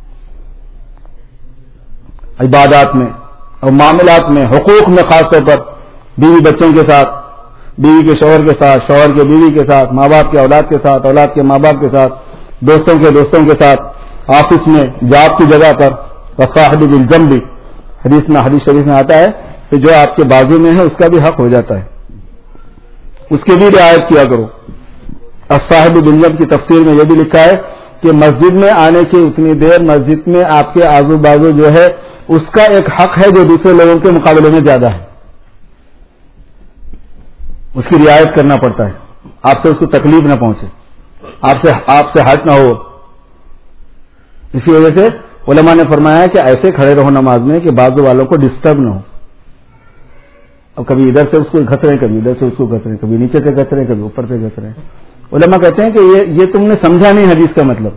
عبادات میں اور معاملات میں، حقوق میں، خاص طور پر بیوی بچوں کے ساتھ، بیوی کے شوہر کے ساتھ، شوہر کے بیوی کے ساتھ، ماں باپ کے اولاد کے ساتھ، اولاد کے ماں باپ کے ساتھ، دوستوں کے ساتھ، آفس میں، جاب کی جگہ پر، وصاحب بالجنب، حدیث شریف میں آتا ہے کہ جو آپ کے بازو میں ہے اس کا بھی حق ہو جاتا ہے، اس کی بھی رعایت کیا کرو۔ الصاحب بالجنب کی تفسیر میں یہ بھی لکھا ہے کہ مسجد میں آنے کی اتنی دیر مسجد میں آپ کے آزو بازو جو ہے اس کا ایک حق ہے جو دوسرے لوگوں کے مقابلے میں زیادہ ہے، اس کی رعایت کرنا پڑتا ہے، آپ سے اس کو تکلیف نہ پہنچے، آپ سے ہٹ نہ ہو۔ اسی وجہ سے علماء نے فرمایا کہ ایسے کھڑے رہو نماز میں کہ بازو والوں کو ڈسٹرب نہ ہو۔ اب کبھی ادھر سے اس کو گھس رہے ہیں، کبھی ادھر سے اس کو گھس رہے ہیں، کبھی نیچے سے گھس رہے ہیں، کبھی اوپر سے گھس رہے ہیں۔ علماء کہتے ہیں کہ یہ تم نے سمجھا نہیں حدیث کا مطلب۔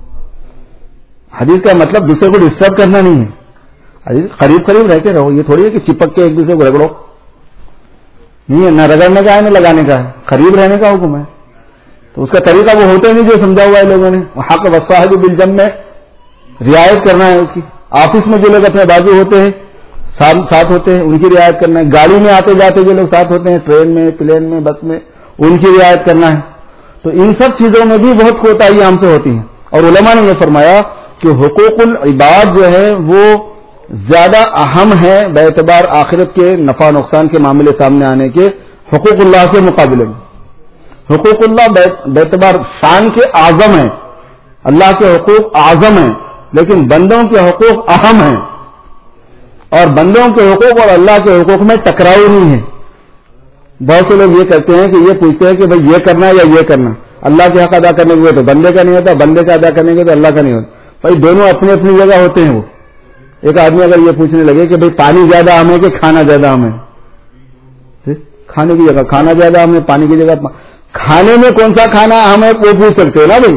حدیث کا مطلب دوسرے کو ڈسٹرب کرنا نہیں ہے، قریب رہتے رہو، یہ تھوڑی ہے کہ چپک کے ایک دوسرے کو رگڑو، نہیں ہے، نہ رگڑنے کا ہے نہ لگانے کا ہے، قریب رہنے کا حکم ہے۔ تو اس کا طریقہ وہ ہوتا ہی نہیں جو سمجھا ہوا ہے لوگوں نے۔ حق والصاحب بالجنب میں رعایت کرنا ہے اس کی۔ آفس میں جو لوگ اپنے بازو ہوتے ہیں، ساتھ ہوتے ہیں، ان کی رعایت کرنا ہے۔ گاڑی میں آتے جاتے جو لوگ ساتھ ہوتے ہیں، ٹرین میں، پلین میں، بس میں، ان کی رعایت کرنا ہے۔ تو ان سب چیزوں میں بھی بہت کوتاہی ہم سے ہوتی ہیں، اور علماء نے یہ فرمایا کہ حقوق العباد جو ہے وہ زیادہ اہم ہے باعتبار آخرت کے نفع نقصان کے معاملے سامنے آنے کے حقوق اللہ کے مقابلے میں۔ حقوق اللہ باعتبار شان کے اعظم ہیں، اللہ کے حقوق اعظم ہیں، لیکن بندوں کے حقوق اہم ہیں، اور بندوں کے حقوق اور اللہ کے حقوق میں ٹکراؤ نہیں ہے۔ بہت سے لوگ یہ کرتے ہیں کہ یہ پوچھتے ہیں کہ بھئی یہ کرنا ہے یا یہ کرنا، اللہ کے حق ادا کرنے کے تو بندے کا نہیں ہوتا، بندے کا ادا کرنے کے تو اللہ کا نہیں ہوتا۔ بھائی دونوں اپنی اپنی جگہ ہوتے ہیں۔ وہ ایک آدمی اگر یہ پوچھنے لگے کہ بھئی پانی زیادہ اہم ہے کہ کھانا زیادہ اہم ہے، کھانے کی جگہ کھانا زیادہ اہم ہے، پانی کی جگہ کھانے میں کون سا کھانا اہم ہے وہ پوچھ سکتے ہو نا بھائی،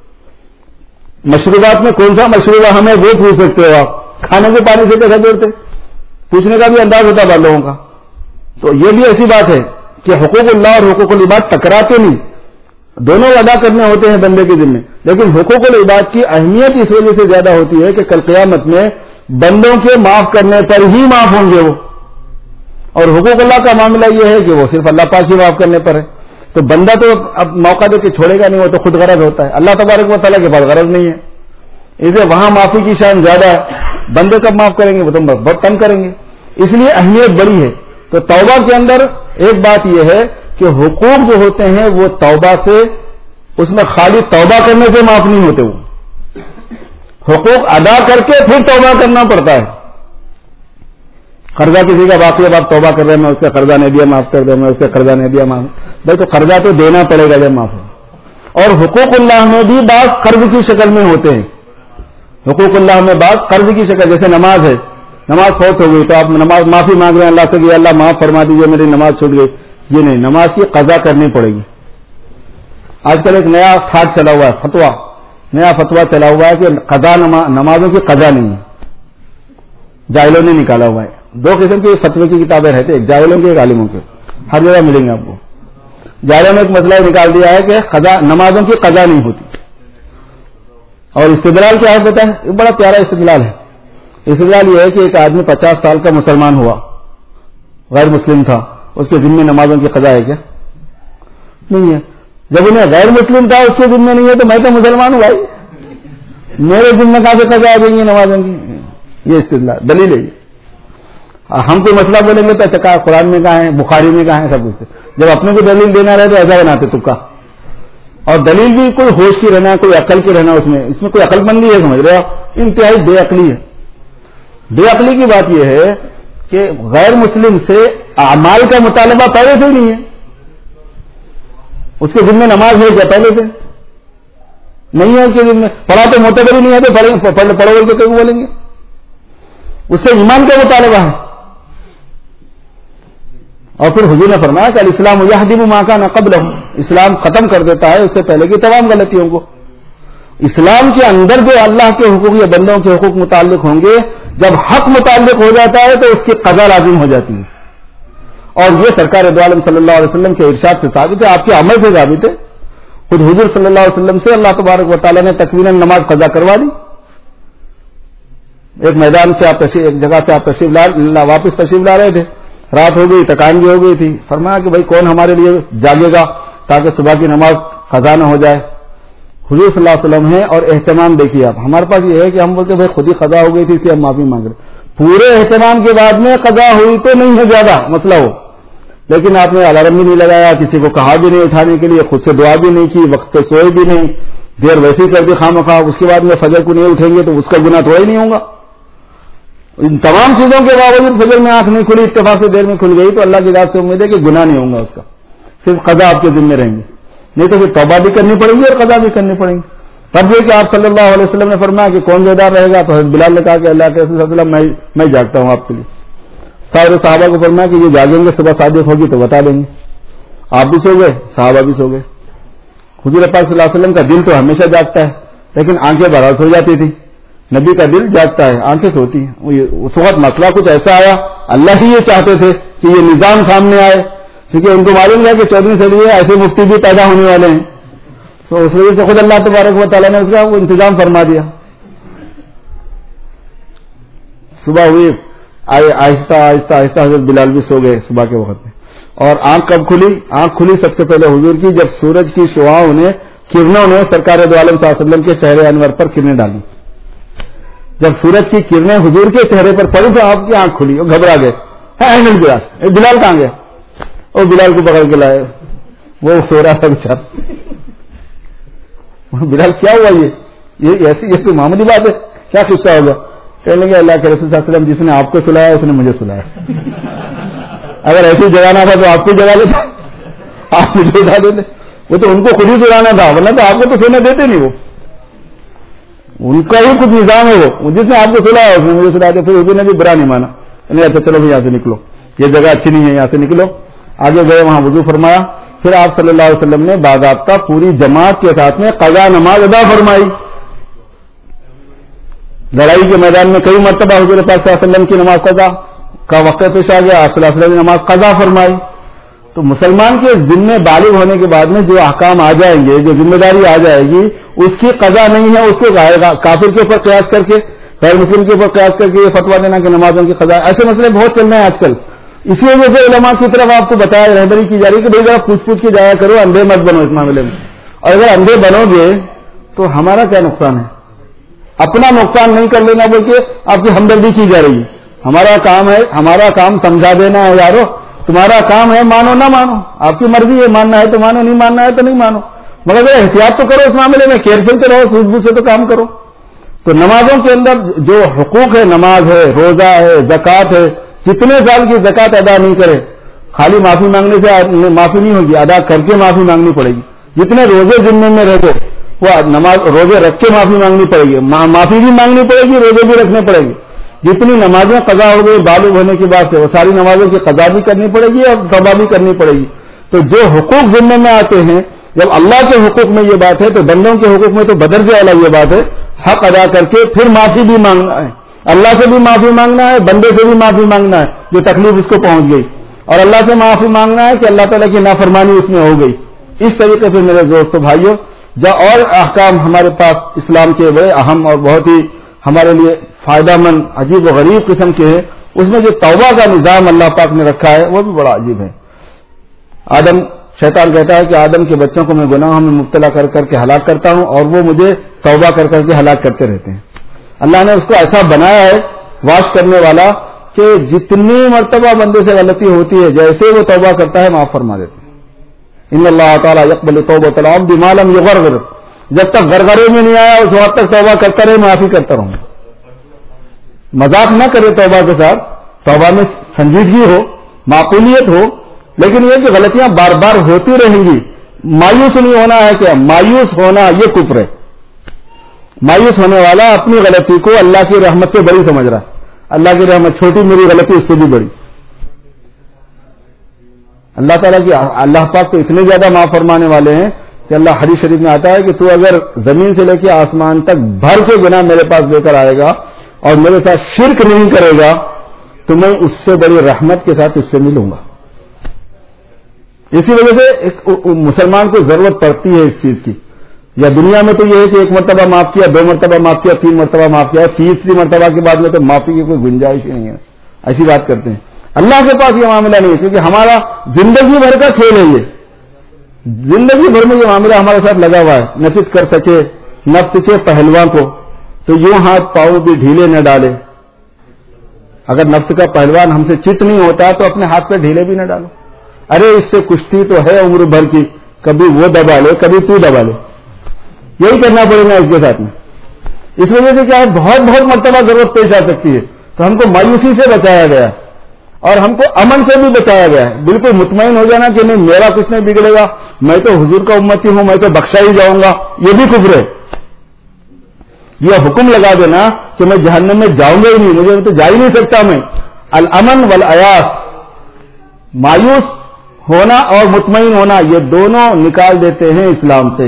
مشروبات میں کون سا مشروبہ اہم ہے وہ پوچھ سکتے ہو آپ، کھانے کو پانی سے کیسے جوڑتے؟ پوچھنے کا بھی انداز ہوتا ہے بعض لوگوں کا۔ تو یہ بھی ایسی بات ہے کہ حقوق اللہ اور حقوق العباد ٹکراتے نہیں، دونوں ادا کرنے ہوتے ہیں بندے کے ذمہ، لیکن حقوق العباد کی اہمیت اس وجہ سے زیادہ ہوتی ہے کہ کل قیامت میں بندوں کے معاف کرنے پر ہی معاف ہوں گے وہ، اور حقوق اللہ کا معاملہ یہ ہے کہ وہ صرف اللہ پاک ہی معاف کرنے پر ہے۔ تو بندہ تو اب موقع دے کے چھوڑے گا نہیں، وہ تو خود غرض ہوتا ہے، اللہ تبارک و تعالیٰ کے پاس غرض نہیں ہے، اسے وہاں معافی کی شان زیادہ ہے، بندے کب معاف کریں گے، وہ تو بہت کم کریں گے، اس لیے اہمیت بڑی ہے۔ تو توبہ کے اندر ایک بات یہ ہے کہ حقوق جو ہوتے ہیں وہ توبہ سے، اس میں خالی توبہ کرنے سے معاف نہیں ہوتے، وہ حقوق ادا کر کے پھر توبہ کرنا پڑتا ہے۔ قرضہ کسی کا باقی اب آپ توبہ کر رہے ہیں، میں اس کا قرضہ نہیں دیا معاف کر دوں، میں اس کا قرضہ نہیں دیا معاف، بھائی تو قرضہ تو دینا پڑے گا جب معاف ہو۔ اور حقوق اللہ میں بھی بعض قرض کی شکل میں ہوتے ہیں، حقوق اللہ میں بعض قرض کی شکل، جیسے نماز ہے، نماز فوت ہو گئی تو آپ نماز معافی مانگ رہے ہیں اللہ سے کہ اللہ معاف فرما دیجیے میری نماز چھوٹ گئی، یہ نہیں، نماز کی قضا کرنی پڑے گی۔ آج کل ایک نیا ٹھاٹ چلا ہوا ہے، نیا فتوا چلا ہوا ہے کہ قضا نمازوں کی قضا نہیں ہے، جاہلوں نے نکالا ہوا ہے. دو قسم کی فتوے کی کتابیں رہتے, ایک جاہلوں کی ایک عالموں کے, ہر جگہ ملیں گے آپ کو. جاہلوں نے ایک مسئلہ نکال دیا ہے کہ قضا, نمازوں کی قضا نہیں ہوتی. اور استدلال کیا ہے پتہ ہے؟ یہ بڑا پیارا استدلال ہے. استدلال یہ ہے کہ ایک آدمی 50 سال کا مسلمان ہوا, غیر مسلم تھا, اس کے ذمہ نمازوں کی قضا ہے کیا؟ نہیں ہے. جب انہیں غیر مسلم تھا اس کے ذمہ نہیں ہے تو میں تو مسلمان ہوں بھائی, میرے ذمہ کہاں سے قضا آ جائیں گی نمازوں کی؟ یہ استدلال دلیل ہے. ہم کوئی مسئلہ بولیں گے تو اچھا قرآن میں کہاں ہے, بخاری میں کہاں ہے, سب کچھ. جب اپنے کو دلیل دینا رہے تو ایسا بناتے تکا. اور دلیل بھی کوئی ہوش کی رہنا, کوئی عقل کی رہنا, اس میں کوئی عقل مندی ہے, سمجھ رہے ہو؟ انتہائی بے عقلی ہے. بے عقلی کی بات یہ ہے کہ غیر مسلم سے اعمال کا مطالبہ پہلے سے ہی نہیں ہے. اس کے ذمہ نماز ہے کیا پہلے سے؟ نہیں ہے. اس کے ذمہ پڑھا تو معتبر ہی نہیں ہے تو پڑھو بول کے کیوں بولیں گے؟ اس سے ایمان کا مطالبہ ہے. اور پھر حضور نے فرمایا کہ الاسلام یہدم ما کان قبلہ, اسلام ختم کر دیتا ہے اس سے پہلے کی تمام غلطیوں کو. اسلام کے اندر جو اللہ کے حقوق یا بندوں کے حقوق متعلق ہوں گے, جب حق متعلق ہو جاتا ہے تو اس کی قضا لازم ہو جاتی ہے. اور یہ سرکار دو عالم صلی اللہ علیہ وسلم کے ارشاد سے ثابت ہے, آپ کے عمل سے ثابت ہے. خود حضور صلی اللہ علیہ وسلم سے اللہ تبارک و تعالیٰ نے تکویناً نماز قضا کروا دی. ایک میدان سے ایک جگہ سے آپ واپس تشریف لا رہے تھے, رات ہو گئی, تکان بھی ہو گئی تھی. فرمایا کہ بھائی کون ہمارے لیے جاگے گا تاکہ صبح کی نماز قضا نہ ہو جائے. حضور صلی اللہ علیہ وسلم ہے. اور اہتمام دیکھیے آپ, ہمارے پاس یہ ہے کہ ہم بولتے بھائی خود ہی قضا ہو گئی تھی اس لیے ہم معافی مانگ رہے. پورے اہتمام کے بعد میں قضا ہوئی تو نہیں ہے زیادہ مسئلہ ہو, لیکن آپ نے الارم بھی نہیں لگایا, کسی کو کہا بھی نہیں اٹھانے کے لیے, خود سے دعا بھی نہیں کی, وقت پہ سوئے بھی نہیں, دیر ویسی کر دی خواہ اس کے بعد میں فجر کو نہیں اٹھیں گے تو اس کا گناہ تھوڑا ہی نہیں ہوگا. ان تمام چیزوں کے باوجود فجر میں آنکھ نہیں کھلی, اتفاق سے دیر میں کھل گئی, تو اللہ کی ذات سے امید ہے کہ گناہ نہیں ہوگا اس کا, صرف قضا آپ کے ذمہ رہیں گے. نہیں تو پھر توبہ بھی کرنی پڑے گی اور قضا بھی کرنی پڑیں گی. تب یہ کہ آپ صلی اللہ علیہ وسلم نے فرمایا کہ کون بیدار رہے گا, تو حضرت بلال نے کہا کہ اللہ کے رسول صلی اللہ علیہ وسلم میں جاگتا ہوں آپ کے لیے. سارے صحابہ کو فرمایا کہ یہ جاگیں گے, صبح صادق ہوگی تو بتا دیں گے. آپ بھی سو گئے, صحابہ بھی سو گئے. حضور پاک صلی اللہ علیہ وسلم کا دل تو ہمیشہ جاگتا ہے, لیکن آنکھیں برابر سو جاتی تھی. نبی کا دل جاگتا ہے, آنکھیں سوتی ہیں. اس وقت مسئلہ کچھ ایسا آیا, اللہ ہی یہ چاہتے تھے کہ یہ نظام سامنے آئے, کیونکہ ان کو معلوم ہے کہ 14 صدی میں ایسے مفتی بھی پیدا ہونے والے ہیں. تو اس وجہ سے خود اللہ تبارک و تعالیٰ نے اس کا وہ انتظام فرما دیا. صبح ہوئی, آہستہ آہستہ آہستہ حضرت بلال بھی سو گئے صبح کے وقت میں. اور آنکھ کب کھلی؟ آنکھ کھلی سب سے پہلے حضور کی جب سورج کی شعاؤں نے, کرنوں نے سرکار دو عالم صلی اللہ علیہ وسلم کے چہرے انور پر کرنیں ڈالی. جب سورج کی کرنیں حضور کے چہرے پر پڑی تو آپ کی آنکھ کھلی, وہ گھبرا گئے. بلال کہاں گئے؟ اور بلال کو پکڑ کے لائے, وہ سو رہا تھا بیچارہ. بلال کیا ہوا, یہ ایسی معمولی بات ہے, کیا قصہ ہوگا؟ کہنے لگے اللہ کے رسول صلی اللہ علیہ وسلم جس نے آپ کو سلایا اس نے مجھے سلایا. اگر ایسی جگانا تھا تو آپ کو جگا لیتا, آپ مجھے اٹھا دیتے. وہ تو ان کو خود ہی سلانا تھا, ورنہ تو آپ کو تو سونے دیتے نہیں. وہ ان کا ہی کچھ نظام ہے, وہ جس نے آپ کو سلایا اس نے مجھے سلایا. پھر حضور نے بھی برا نہیں مانا, نہیں اچھا چلو یہاں سے نکلو, یہ جگہ اچھی نہیں ہے, یہاں سے نکلو. آگے گئے, وہاں وضو فرمایا. پھر آپ صلی اللہ علیہ وسلم نے باضابطہ پوری جماعت کے ساتھ میں قضا نماز ادا فرمائی. لڑائی کے میدان میں کئی مرتبہ حضور پاک صلی اللہ علیہ وسلم کی نماز قضا کا وقت پیش آ گیا, آپ صلی اللہ علیہ وسلم نے نماز قضا فرمائی. تو مسلمان کے ذمہ بالغ ہونے کے بعد میں جو احکام آ جائیں گے, جو ذمہ داری آ جائے گی, اس کی قضا نہیں ہے, اس کو کافر کے اوپر قیاس کر کے, غیر مسلم کے اوپر قیاس کر کے یہ فتویٰ دینا کہ نمازوں کی قضا. ایسے مسئلے بہت چل رہے ہیں آج کل. اسی وجہ سے علماء کی طرف آپ کو بتایا, رہبری کی جا رہی ہے کہ بھائی ذرا پوچھ کے جایا کرو, اندھے مت بنو اس معاملے میں. اور اگر اندھے بنو گے تو ہمارا کیا نقصان ہے؟ اپنا نقصان نہیں کر لینا بول کے آپ کی ہمدردی کی جا رہی ہے. ہمارا کام ہے, ہمارا کام سمجھا دینا ہے یارو, تمہارا کام ہے مانو نہ مانو, آپ کی مرضی ہے, ماننا ہے تو مانو, نہیں ماننا ہے تو نہیں مانو, مگر احتیاط تو کرو اس معاملے میں, کیئرفل تو رہو, سوجھ بوجھ سے تو کام کرو. تو نمازوں کے اندر جو حقوق ہے, نماز ہے, روزہ ہے, زکوٰۃ ہے, جتنے سال کی زکوٰۃ ادا نہیں کرے, خالی معافی مانگنے سے معافی نہیں ہوگی, ادا کر کے معافی مانگنی پڑے گی. جتنے روزے ذمے میں رہتے وہ نماز روزے رکھ کے معافی مانگنی پڑے گی, معافی بھی مانگنی پڑے گی, روزے بھی رکھنے پڑے گی. جتنی نمازیں قضا ہو گئی بالغ ہونے کے بعد سے, وہ ساری نمازوں کی قضا بھی کرنی پڑے گی اور توبہ بھی کرنی پڑے گی. تو جو حقوق ذمے میں آتے ہیں, جب اللہ کے حقوق میں یہ بات ہے تو بندوں کے حقوق میں تو بدرجہ اعلیٰ یہ بات ہے, حق ادا کر کے پھر معافی بھی مانگنا ہے. اللہ سے بھی معافی مانگنا ہے، بندے سے بھی معافی مانگنا ہے جو تکلیف اس کو پہنچ گئی، اور اللہ سے معافی مانگنا ہے کہ اللہ تعالیٰ کی نافرمانی اس میں ہو گئی. اس طریقے سے میرے دوستو بھائیوں، اور احکام ہمارے پاس اسلام کے بڑے اہم اور بہت ہی ہمارے لیے فائدہ مند عجیب و غریب قسم کے ہیں. اس میں جو توبہ کا نظام اللہ پاک نے رکھا ہے وہ بھی بڑا عجیب ہے. شیطان کہتا ہے کہ آدم کے بچوں کو میں گناہوں میں مبتلا کر کر کے ہلاک کرتا ہوں اور وہ مجھے توبہ کر کر کے ہلاک کرتے رہتے ہیں. اللہ نے اس کو ایسا بنایا ہے واش کرنے والا کہ جتنی مرتبہ بندے سے غلطی ہوتی ہے جیسے وہ توبہ کرتا ہے معاف فرما دیتے ہیں. ان اللہ تعالیٰ یقبل توبۃ العبد ما لم یغرغر، جب تک غرغرے میں نہیں آیا اس وقت تک توبہ کرتا رہے، معافی کرتا رہوں. مذاق نہ کرے توبہ کے ساتھ، توبہ میں سنجیدگی ہو، معقولیت ہو، لیکن یہ کہ غلطیاں بار بار ہوتی رہیں گی. مایوس نہیں ہونا ہے، کہ مایوس ہونا یہ کفر ہے. مایوس ہونے والا اپنی غلطی کو اللہ کی رحمت سے بڑی سمجھ رہا ہے. اللہ کی رحمت چھوٹی، میری غلطی اس سے بھی بڑی. اللہ تعالیٰ کی اللہ پاک تو اتنے زیادہ معاف فرمانے والے ہیں کہ اللہ حدیث شریف میں آتا ہے کہ تو اگر زمین سے لے کے آسمان تک بھر کے گناہ میرے پاس لے کر آئے گا اور میرے ساتھ شرک نہیں کرے گا تو میں اس سے بڑی رحمت کے ساتھ اس سے ملوں گا. اسی وجہ سے ایک مسلمان کو ضرورت پڑتی ہے اس چیز کی. یا دنیا میں تو یہ ہے کہ ایک مرتبہ معاف کیا، 2 مرتبہ معاف کیا، 3 مرتبہ معاف کیا، تیسری مرتبہ کے بعد میں تو معافی کی کوئی گنجائش ہی نہیں ہے. ایسی بات کرتے ہیں. اللہ کے پاس یہ معاملہ نہیں ہے، کیونکہ ہمارا زندگی بھر کا کھیل ہے. یہ زندگی بھر میں یہ معاملہ ہمارے ساتھ لگا ہوا ہے. نصیب کر سکے نفس کے پہلوان کو تو یوں ہاتھ پاؤں بھی ڈھیلے نہ ڈالے. اگر نفس کا پہلوان ہم سے چت نہیں ہوتا تو اپنے ہاتھ پہ ڈھیلے بھی نہ ڈالو. ارے اس سے کشتی تو ہے عمر بھر کی، کبھی وہ دبا لے کبھی تو دبا لے. یہی کرنا پڑے گا اس کے ساتھ میں. اس وجہ سے کیا ہے، بہت بہت مرتبہ ضرورت پیش آ سکتی ہے. تو ہم کو مایوسی سے بچایا گیا اور ہم کو امن سے بھی بچایا گیا ہے. بالکل مطمئن ہو جانا کہ نہیں میرا کچھ نہیں بگڑے گا، میں تو حضور کا امتی ہوں، میں تو بخشا ہی جاؤں گا، یہ بھی کفر ہے. یہ حکم لگا دینا کہ میں جہنم میں جاؤں گا ہی نہیں، مجھے تو جا ہی نہیں سکتا میں. الامن والعیاس، مایوس ہونا اور مطمئن ہونا، یہ دونوں نکال دیتے ہیں اسلام سے.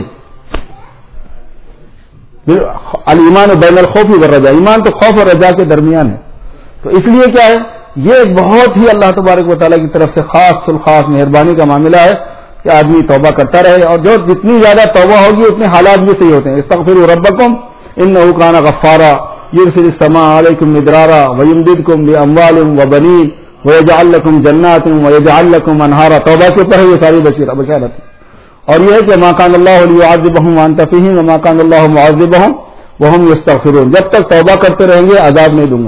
الایمان بین الخوف والرجاء، ایمان تو خوف اور رجا کے درمیان ہے. تو اس لیے کیا ہے، یہ ایک بہت ہی اللہ تبارک و تعالیٰ کی طرف سے خاص الخاص مہربانی کا معاملہ ہے کہ آدمی توبہ کرتا رہے، اور جو جتنی زیادہ توبہ ہوگی اتنے حالات بھی صحیح ہوتے ہیں. استغفروا ربکم انہ کان غفارا یرسل السماء علیکم مدرارا ویمددکم باموال وبنین ویجعل لکم جنات ویجعل لکم انہارا. توبہ کے اوپر ہے یہ ساری بشارت. اور یہ ہے کہ ما کان اللہ لیعذبہم وانت فیہم وما کان اللہ معذبہم وہم یستغفرون. جب تک توبہ کرتے رہیں گے عذاب نہیں دوں گا.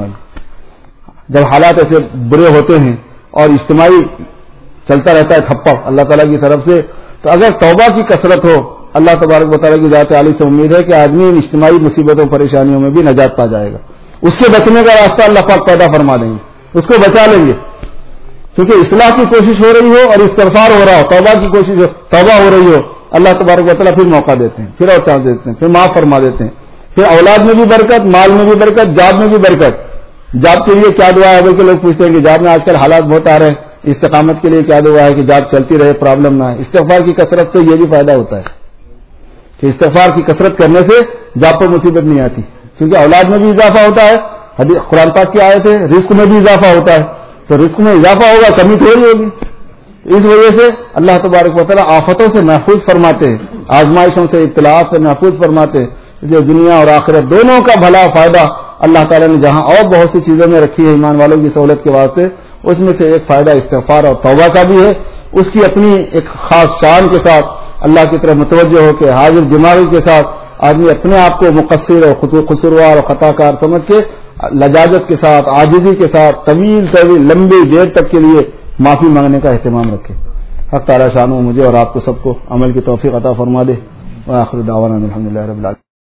جب حالات ایسے برے ہوتے ہیں اور اجتماعی چلتا رہتا ہے تھپا اللہ تعالیٰ کی طرف سے، تو اگر توبہ کی کثرت ہو اللہ تبارک و تعالیٰ کی ذات عالی سے امید ہے کہ آدمی ان اجتماعی مصیبتوں پریشانیوں میں بھی نجات پا جائے گا. اس سے بچنے کا راستہ اللہ پاک پیدا فرما دیں گے، اس کو بچا لیں گے. کیونکہ اصلاح کی کوشش ہو رہی ہو اور استغفار ہو رہا ہو، توبہ کی کوشش توبہ ہو رہی ہو، اللہ تبارک و تعالیٰ پھر موقع دیتے ہیں، پھر اور چانس دیتے ہیں، پھر معاف فرما دیتے ہیں. پھر اولاد میں بھی برکت، مال میں بھی برکت، جاب میں بھی برکت. جاب کے لیے کیا دعا ہے بلکہ لوگ پوچھتے ہیں کہ جاب میں آج کل حالات بہت آ رہے ہیں، استقامت کے لیے کیا دعا ہے کہ جاب چلتی رہے، پرابلم نہ ہے. استغفار کی کثرت سے یہ بھی فائدہ ہوتا ہے کہ استغفار کی کثرت کرنے سے جاب پر مصیبت نہیں آتی، کیونکہ اولاد میں بھی اضافہ ہوتا ہے. قرآن پاک کی آیت ہے، رزق میں بھی اضافہ ہوتا ہے. تو رزق میں اضافہ ہوگا، کمی تھوڑی ہوگی. اس وجہ سے اللہ تبارک و تعالیٰ آفتوں سے محفوظ فرماتے ہیں، آزمائشوں سے ابتلاءات سے محفوظ فرماتے ہیں. جو دنیا اور آخرت دونوں کا بھلا فائدہ اللہ تعالیٰ نے جہاں اور بہت سی چیزوں میں رکھی ہے ایمان والوں کی سہولت کے واسطے، اس میں سے ایک فائدہ استغفار اور توبہ کا بھی ہے. اس کی اپنی ایک خاص شان کے ساتھ اللہ کی طرف متوجہ ہو کے حاضر دماغی کے ساتھ آدمی اپنے آپ کو مقصر اور قصوروار اور خطا کار سمجھ کے لجاجت کے ساتھ، عاجزی کے ساتھ طویل لمبی دیر تک کے لیے معافی مانگنے کا اہتمام رکھے. حق تعالیٰ شانہ مجھے اور آپ کو سب کو عمل کی توفیق عطا فرما دے. وآخر دعوانا الحمدللہ رب العالمین.